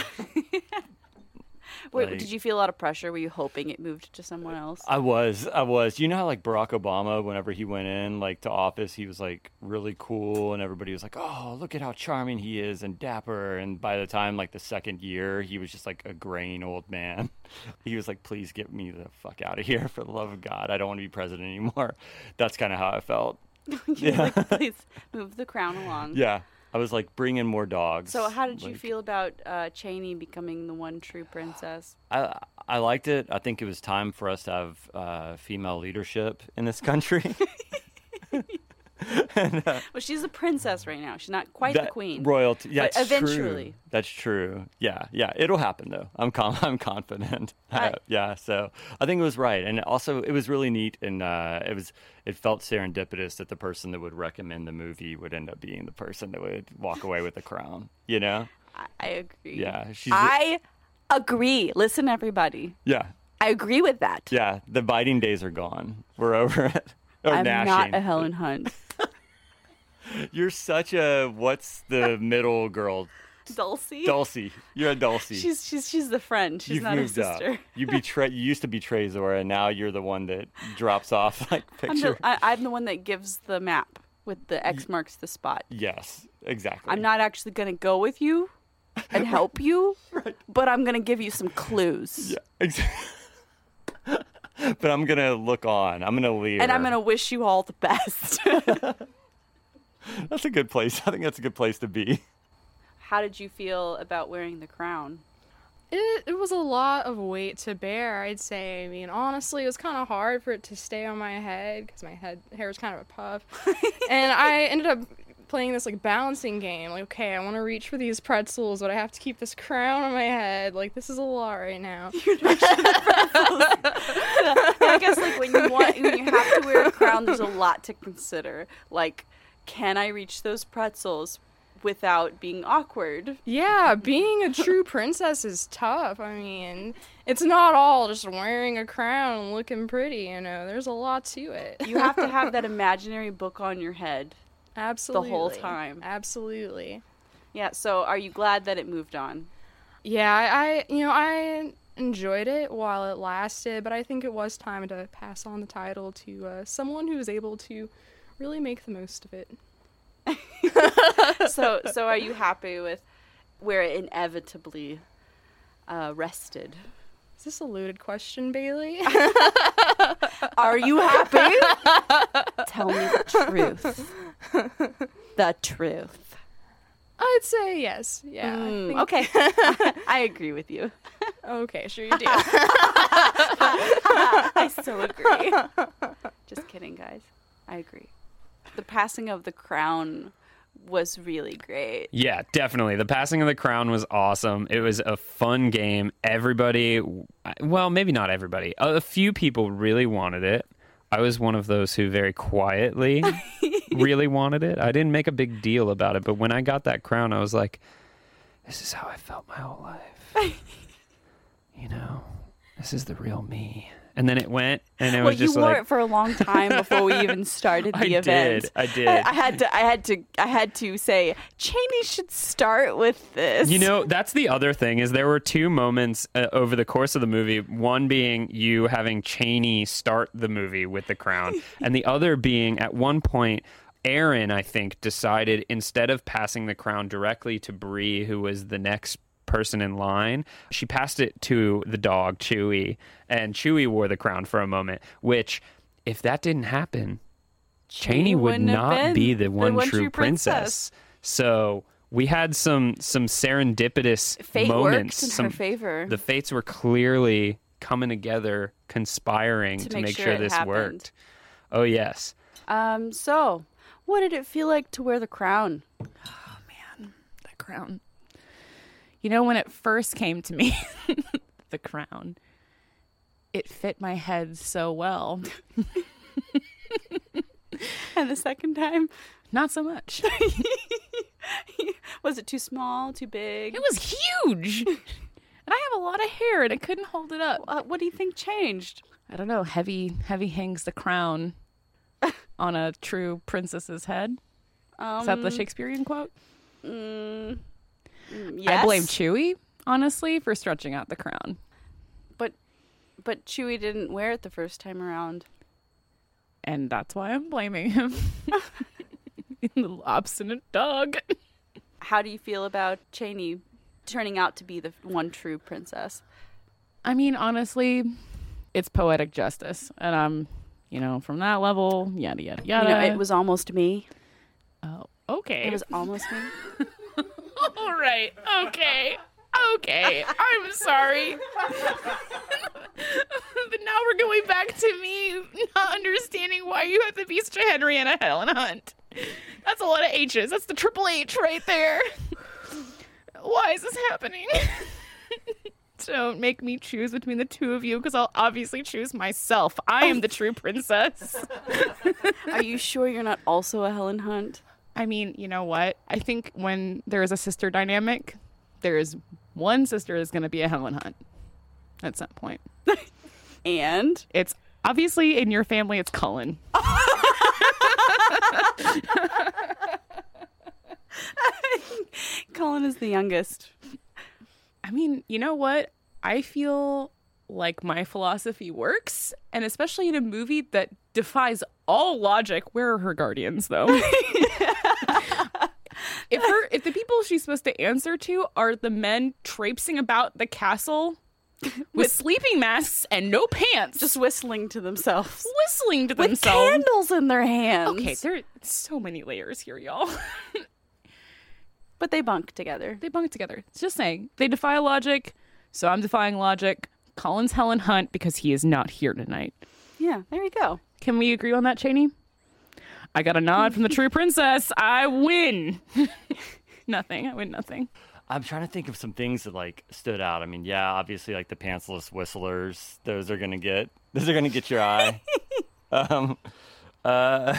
Wait, Like- did you feel a lot of pressure? Were you hoping it moved to someone else? I was, I was. You know how like Barack Obama, whenever he went in like to office, he was like really cool, and everybody was like, "Oh, look at how charming he is and dapper." And by the time like the second year, he was just like a graying old man. He was like, "Please get me the fuck out of here, for the love of God! I don't want to be president anymore." That's kind of how I felt. You're like, please move the crown along. Yeah, I was like, bring in more dogs. So, how did you Like, feel about uh, Cheney becoming the one true princess? I I liked it. I think it was time for us to have uh, female leadership in this country. and, uh, Well, she's a princess right now. She's not quite the that- queen. Royalty. But That's eventually. true. That's true. Yeah, yeah. It'll happen though. I'm com- I'm confident. I- yeah. So I think it was right, and also it was really neat, and uh, it was it felt serendipitous that the person that would recommend the movie would end up being the person that would walk away with the crown. You know? I, I agree. Yeah. She's I agree. Listen, everybody. yeah. I agree with that. Yeah. The biting days are gone. We're over it. Or I'm gnashing. not a Helen Hunt. You're such a what's the middle girl? Dulcie. Dulcie. You're a Dulcie. She's she's she's the friend. She's You've not a moved up. sister. You betray. You used to betray Zora, and now you're the one that drops off like I'm picture. the, I, I'm the one that gives the map with the X marks the spot. Yes, exactly. I'm not actually going to go with you and help you, but I'm going to give you some clues. Yeah, exactly. But I'm gonna look on. I'm gonna leave. And I'm going to wish you all the best. That's a good place. I think that's a good place to be. How did you feel about wearing the crown? It, it was a lot of weight to bear, I'd say. I mean, honestly, it was kind of hard for it to stay on my head because my head hair was kind of a puff. And I ended up playing this like balancing game. Like, okay, I want to reach for these pretzels, but I have to keep this crown on my head. Like, this is a lot right now. I guess like when you want when you have to wear a crown, there's a lot to consider. Like, can I reach those pretzels without being awkward? Yeah, being a true princess is tough. I mean, it's not all just wearing a crown and looking pretty, you know. There's a lot to it. You have to have that imaginary book on your head. Absolutely. whole time. Absolutely. Yeah, so are you glad that it moved on? Yeah, I, I you know, I enjoyed it while it lasted, but I think it was time to pass on the title to uh, someone who was able to really make the most of it. So so are you happy with where it inevitably uh, rested? Is this a loaded question, Bailey? Are you happy? Tell me the truth. The truth. I'd say yes. Yeah. I Mm, think- okay. I agree with you. Okay, sure you do. I so agree. Just kidding, guys. I agree. The passing of the crown was really great. Yeah, definitely. The passing of the crown was awesome. It was a fun game. Everybody, well, maybe not everybody. A few people really wanted it. I was one of those who very quietly really wanted it. I didn't make a big deal about it, but when I got that crown, I was like, this is how I felt my whole life. You know, this is the real me. and then it went, and it Well, was just you wore like it for a long time before we even started the I event. did, I did. I, I had to. I had to. I had to say, Cheney should start with this. You know, that's the other thing is there were two moments uh, over the course of the movie. One being you having Cheney start the movie with the crown, and the other being at one point, Aaron, I think, decided instead of passing the crown directly to Bree, who was the next person in line, she passed it to the dog, Chewy, and Chewy wore the crown for a moment, which, if that didn't happen, Cheney would wouldn't have not been be the the one, one true true princess. princess. So we had some some serendipitous Fate moments. worked in some, her favor. The fates were clearly coming together, conspiring to, To make, make sure, sure it this happened. worked. Oh, yes. Um. So, what did it feel like to wear the crown? The crown. You know, when it first came to me, the crown, it fit my head so well. And the second time, Not so much. was it too small, too big? It was huge. And I have a lot of hair and I couldn't hold it up. Uh, what do you think changed? I don't know. Heavy, heavy hangs the crown on a true princess's head. Um, Is that the Shakespearean quote? Mm, mm, I blame yes, Chewy, honestly, for stretching out the crown. but but Chewy didn't wear it the first time around. And that's why I'm blaming him. Little obstinate dog. How do you feel about Cheney turning out to be the one true princess? I mean, honestly, it's poetic justice. And I'm, you know, from that level, yada, yada, You yada. know, it was almost me. Oh, okay. It was almost me. All right. Okay. Okay. I'm sorry. But now we're going back to me not understanding why you have to be Mister Henry and a Helen Hunt. That's a lot of H's. That's the triple H right there. Why is this happening? Don't make me choose between the two of you because I'll obviously choose myself. I am the true princess. Are you sure you're not also a Helen Hunt? I mean, you know what? I think when there is a sister dynamic, there is one sister is going to be a Helen Hunt at some point. And It's obviously in your family, it's Cullen. Colin is the youngest. I mean, you know what? I feel like my philosophy works, and especially in a movie that defies all logic. Where are her guardians, though? If her, if the people she's supposed to answer to are the men traipsing about the castle with sleeping masks and no pants, Just whistling to themselves. whistling to With themselves. candles in their hands. Okay, there are so many layers here, y'all. But they bunk together. They bunk together. It's just saying. They defy logic, so I'm defying logic. Colin's Helen Hunt because he is not here tonight. Yeah, there you go. Can we agree on that, Cheney? I got a nod from the true princess. I win. Nothing. I win nothing. I'm trying to think of some things that like stood out. I mean, yeah, obviously like the pantsless whistlers, those are gonna get those are gonna get your eye. um, uh,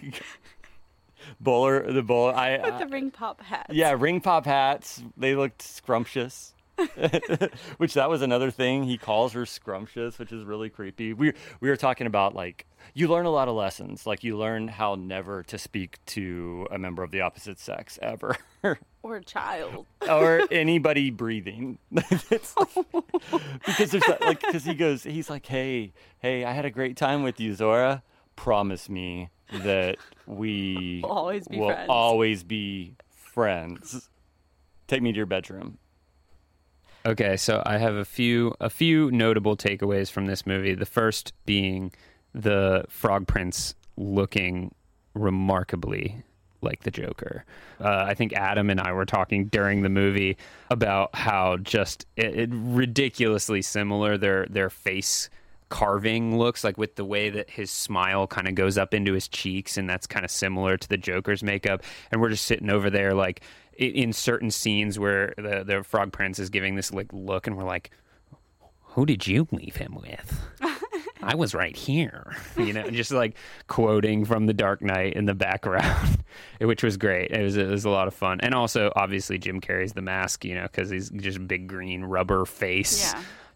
bowler, the bowler. I With uh, the ring pop hats. yeah, ring pop hats. They looked scrumptious. Which that was another thing. He calls her scrumptious, which is really creepy. We we were talking about like you learn a lot of lessons. Like you learn how never to speak to a member of the opposite sex ever. Or a child. Or anybody breathing. It's like, because there's that, like because he goes he's like, hey hey I had a great time with you, Zora. Promise me that we We'll always be will friends." always be friends. Take me to your bedroom. Okay, so I have a few a few notable takeaways from this movie. The first being the Frog Prince looking remarkably like the Joker. Uh, I think Adam and I were talking during the movie about how just it, it ridiculously similar their their face carving looks like, with the way that his smile kind of goes up into his cheeks, and that's kind of similar to the Joker's makeup. And we're just sitting over there like in certain scenes where the, the Frog Prince is giving this like look, and we're like, who did you leave him with? I was right here, you know, just like quoting from The Dark Knight in the background, which was great. It was, it was a lot of fun. And also, obviously, Jim Carrey's The Mask, you know, because he's just big green rubber face. Yeah.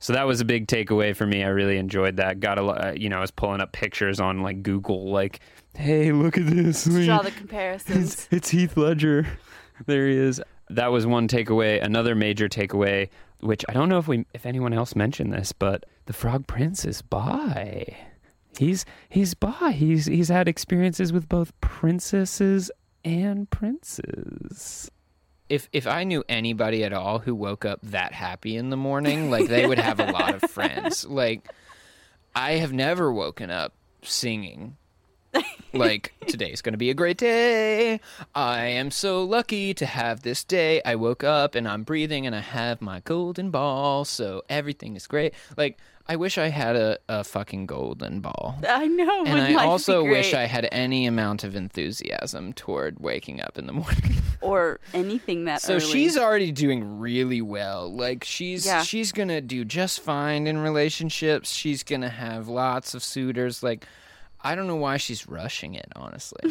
So that was a big takeaway for me. I really enjoyed that. Got a lot, you know, I was pulling up pictures on like Google, like, hey, look at this. Draw the comparisons. It's, it's Heath Ledger. There he is. That was one takeaway. Another major takeaway, which I don't know if we, if anyone else mentioned this, but the Frog Prince is bi. He's he's bi. He's he's had experiences with both princesses and princes. If if I knew anybody at all who woke up that happy in the morning, like they would have a lot of friends. Like I have never woken up singing like today's going to be a great day. I am so lucky to have this day. I woke up and I'm breathing and I have my golden ball, so everything is great. Like I wish I had a, a fucking golden ball. I know. And would I life also be wish great? I had any amount of enthusiasm toward waking up in the morning. or anything that So early. she's already doing really well. Like she's Yeah. she's gonna do just fine in relationships. She's gonna have lots of suitors. Like I don't know why she's rushing it, honestly.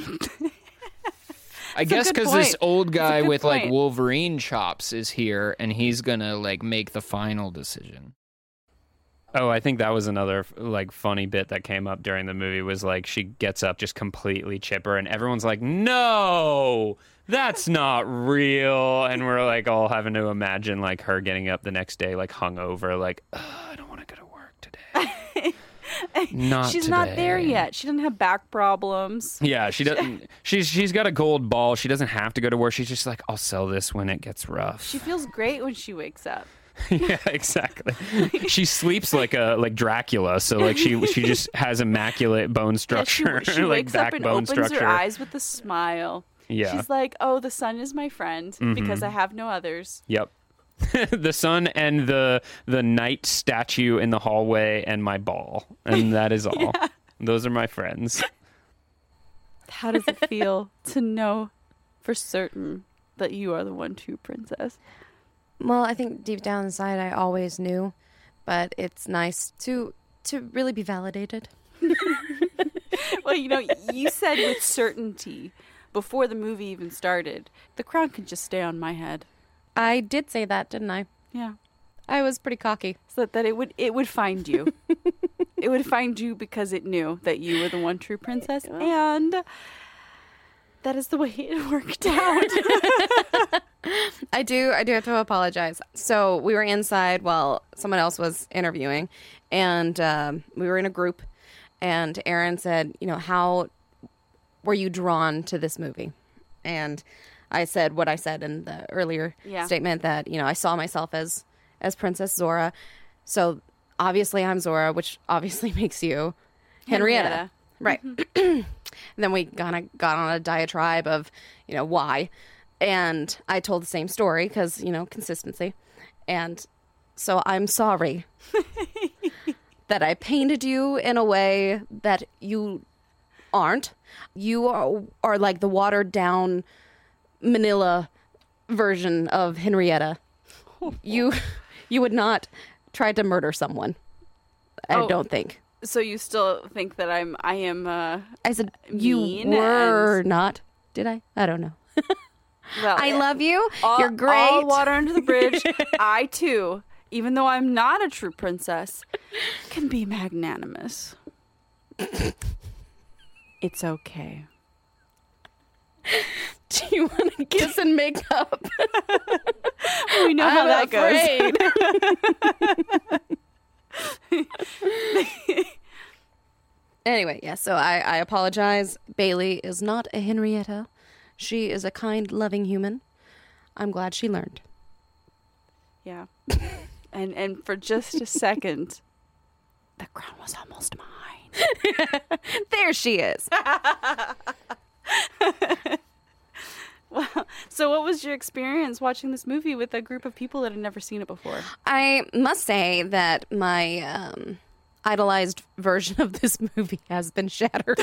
I guess good because this point. old guy good with like point. Wolverine chops is here, and he's gonna like make the final decision. Oh, I think that was another like funny bit that came up during the movie was like she gets up just completely chipper and everyone's like, no, that's not real. And we're like all having to imagine like her getting up the next day like hungover, like, "Ugh, I don't want to go to work today. Not She's not there today." yet. She doesn't have back problems. Yeah, she doesn't. She's she's got a gold ball. She doesn't have to go to work. She's just like, I'll sell this when it gets rough. She feels great when she wakes up. Yeah, exactly. She sleeps like a like Dracula, so like she she just has immaculate bone Yeah, structure, she, she like wakes up and backbone opens structure. her eyes with a smile. Yeah. She's like, oh, the sun is my friend because I have no others. Yep. The sun and the the knight statue in the hallway and my ball, and that is all. Those are my friends. How does it feel to know for certain that you are the one true princess? Well, I think deep down inside I always knew, but it's nice to to really be validated. Well, you know, you said with certainty before the movie even started, the crown can just stay on my head. I did say that, didn't I? Yeah. I was pretty cocky. So that, that it would it would find you. It would find you because it knew that you were the one true princess, and that is the way it worked out. I do I do have to apologize. So we were inside while someone else was interviewing, and um, we were in a group, and Aaron said, you know, how were you drawn to this movie? And I said what I said in the earlier Yeah. statement, that, you know, I saw myself as as Princess Zora. So obviously I'm Zora, which obviously makes you Henrietta. Henrietta. Right. And then we kind of got on a diatribe of, you know, why. And I told the same story because, you know, consistency. And so I'm sorry that I painted you in a way that you aren't. You are, are like the watered down Manila version of Henrietta. You you would not try to murder someone. I Oh. don't think. So you still think that I'm I am uh I said you mean were and- not. Did I? I don't know. well I love you. all, You're great. all water under the bridge. I too, even though I'm not a true princess, can be magnanimous. It's okay. Do you want to kiss and make up? We know how that goes. Anyway, yeah, so I, I apologize. Bailey is not a Henrietta. She is a kind, loving human. I'm glad she learned. Yeah. And and for just a second, the crown was almost mine. There she is. Well, so what was your experience watching this movie with a group of people that had never seen it before? I must say that my um, idolized version of this movie has been shattered.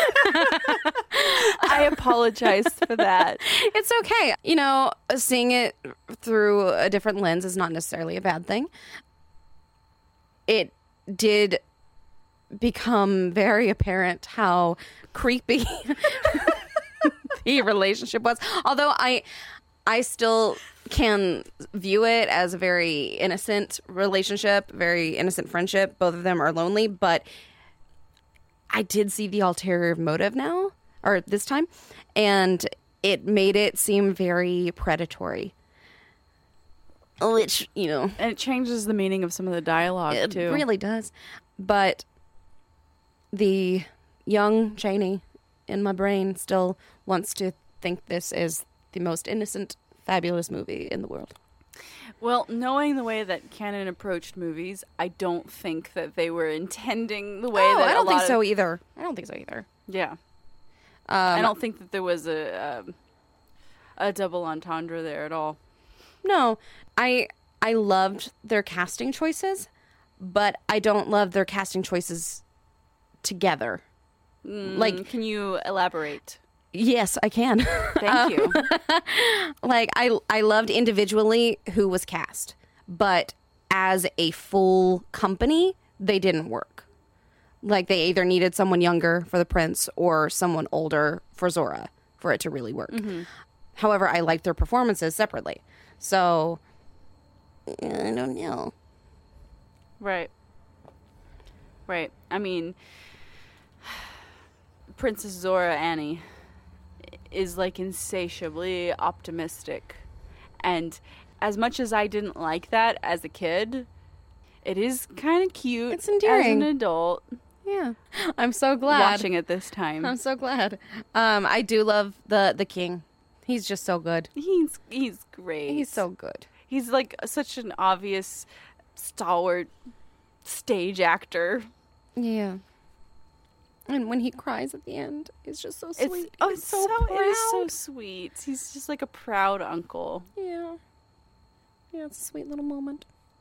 I apologize for that. It's okay. You know, seeing it through a different lens is not necessarily a bad thing. It did become very apparent how creepy the relationship was. Although I I still can view it as a very innocent relationship, very innocent friendship. Both of them are lonely, but I did see the ulterior motive now, or this time, and it made it seem very predatory. Which, you know... And it changes the meaning of some of the dialogue, it too. It really does. But the young Cheney in my brain still wants to think this is the most innocent, fabulous movie in the world. Well, knowing the way that Canon approached movies, I don't think that they were intending the way oh, that I don't a think lot so of, either. I don't think so either. Yeah. Um, I don't think that there was a um, a double entendre there at all. No, I I loved their casting choices, but I don't love their casting choices together. Mm, Like, can you elaborate? yes, I can. Thank you. Like, I I loved individually who was cast, but as a full company, they didn't work. Like, they either needed someone younger for the prince or someone older for Zora for it to really work. Mm-hmm. However, I liked their performances separately. So, I don't know. Right. Right. I mean, Princess Zora Annie is like insatiably optimistic. And as much as I didn't like that as a kid, it is kind of cute It's endearing. as an adult Yeah. I'm so glad. watching it this time. I'm so glad. Um, I do love the, the king. He's just so good. He's he's great. He's so good. He's like such an obvious stalwart stage actor. Yeah. And when he cries at the end, it's just so sweet. It's oh, He's it's so, it is so proud. sweet. He's just like a proud uncle. Yeah. Yeah, it's a sweet little moment.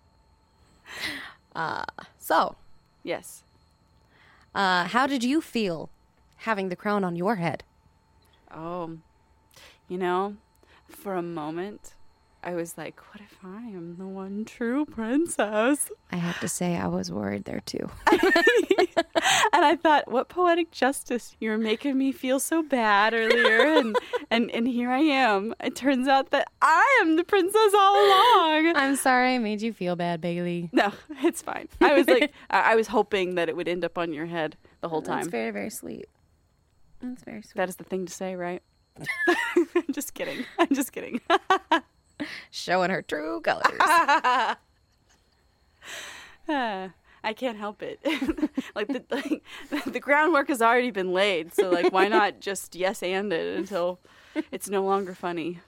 Uh, so, Yes. uh, how did you feel having the crown on your head? Oh, you know, for a moment, I was like, what if I am the one true princess? I have to say, I was worried there too. And I thought, what poetic justice. You were making me feel so bad earlier, and, and, and here I am. It turns out that I am the princess all along. I'm sorry I made you feel bad, Bailey. No, it's fine. I was like, I I was hoping that it would end up on your head the whole time. That's very, very sweet. That's very sweet. That is the thing to say, right? I'm just kidding. I'm just kidding. Showing her true colors. Uh, I can't help it. Like the like, the groundwork has already been laid, so like why not just yes and it until it's no longer funny?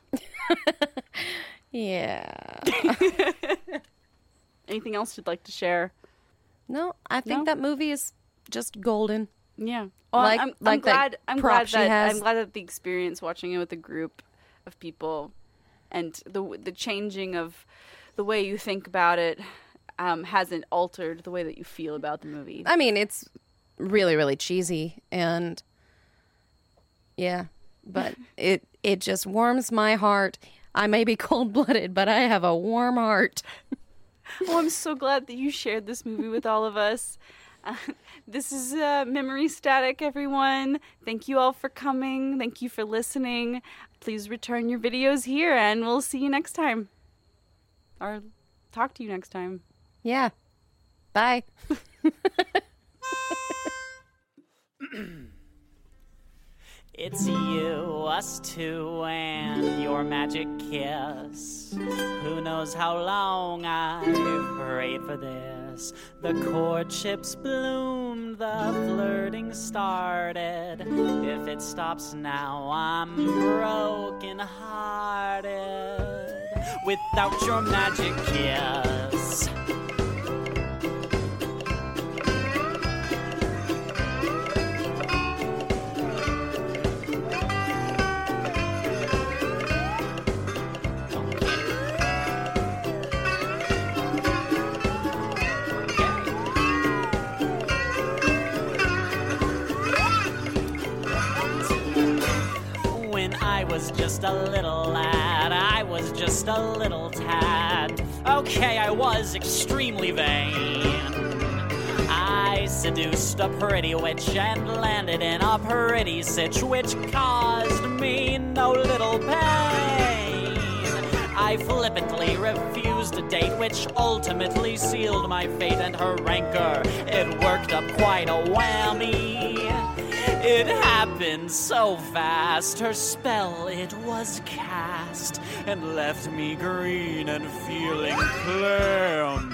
Yeah. Anything else you'd like to share? No, I think No? that movie is just golden. Yeah. Well, Like- I'm, I'm like that glad. I'm prop glad she that has. I'm glad that the experience watching it with a group of people and the the changing of the way you think about it um, hasn't altered the way that you feel about the movie. I mean, it's really, really cheesy, and yeah, but it it just warms my heart. I may be cold-blooded, but I have a warm heart. Well, I'm so glad that you shared this movie with all of us. Uh, this is uh, Memory Static, everyone. Thank you all for coming. Thank you for listening. Please return your videos here, and we'll see you next time. Or talk to you next time. Yeah. Bye. It's you, us two, and your magic kiss. Who knows how long I've prayed for this. The courtship's bloomed, the flirting started. If it stops now, I'm broken hearted. Without your magic kiss. When I was just a little lad, I was just a little tad. Okay, I was extremely vain. I seduced a pretty witch and landed in a pretty sitch, which caused me no little pain. I flippantly refused a date, which ultimately sealed my fate, and her rancor, it worked up quite a whammy. It happened so fast, her spell it was cast, and left me green and feeling clammy.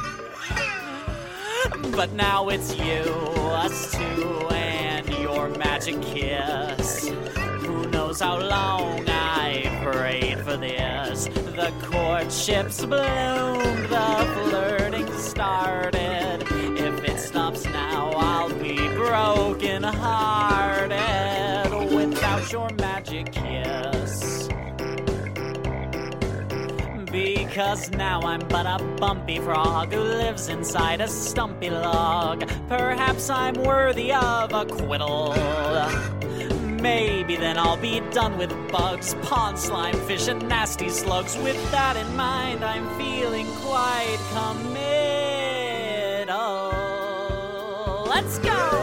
But now it's you, us two, and your magic kiss. Who knows how long I prayed for this? The courtship's bloomed, the flirting started. If it stops now, I'll be broken hearted without your magic kiss. Because now I'm but a bumpy frog who lives inside a stumpy log. Perhaps I'm worthy of acquittal. Maybe then I'll be done with bugs, pond slime, fish, and nasty slugs. With that in mind, I'm feeling quite committal. Let's go!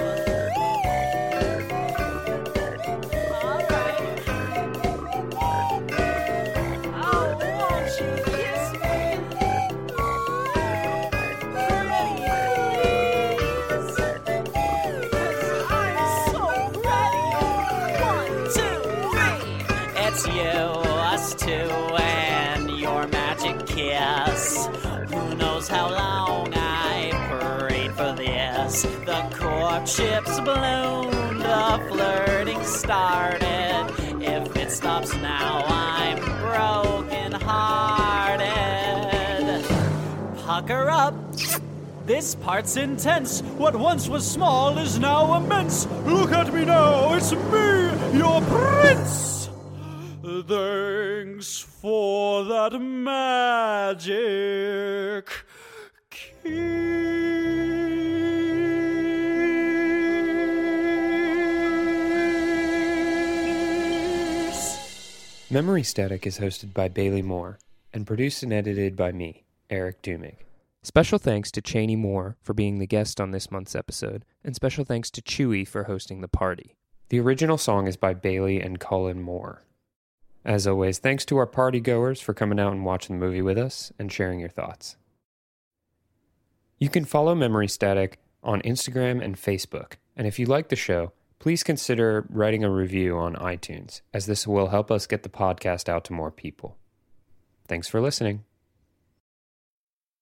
Who knows how long I prayed for this? The courtship's bloomed, the flirting started. If it stops now, I'm broken hearted. Pucker up. This part's intense. What once was small is now immense. Look at me now, it's me, your prince. Thanks for that magic kiss. Memory Static is hosted by Bailey Moore and produced and edited by me, Eric Dumig. Special thanks to Cheney Moore for being the guest on this month's episode, and special thanks to Chewy for hosting the party. The original song is by Bailey and Colin Moore. As always, thanks to our party goers for coming out and watching the movie with us and sharing your thoughts. You can follow Memory Static on Instagram and Facebook, and if you like the show, please consider writing a review on iTunes, as this will help us get the podcast out to more people. Thanks for listening.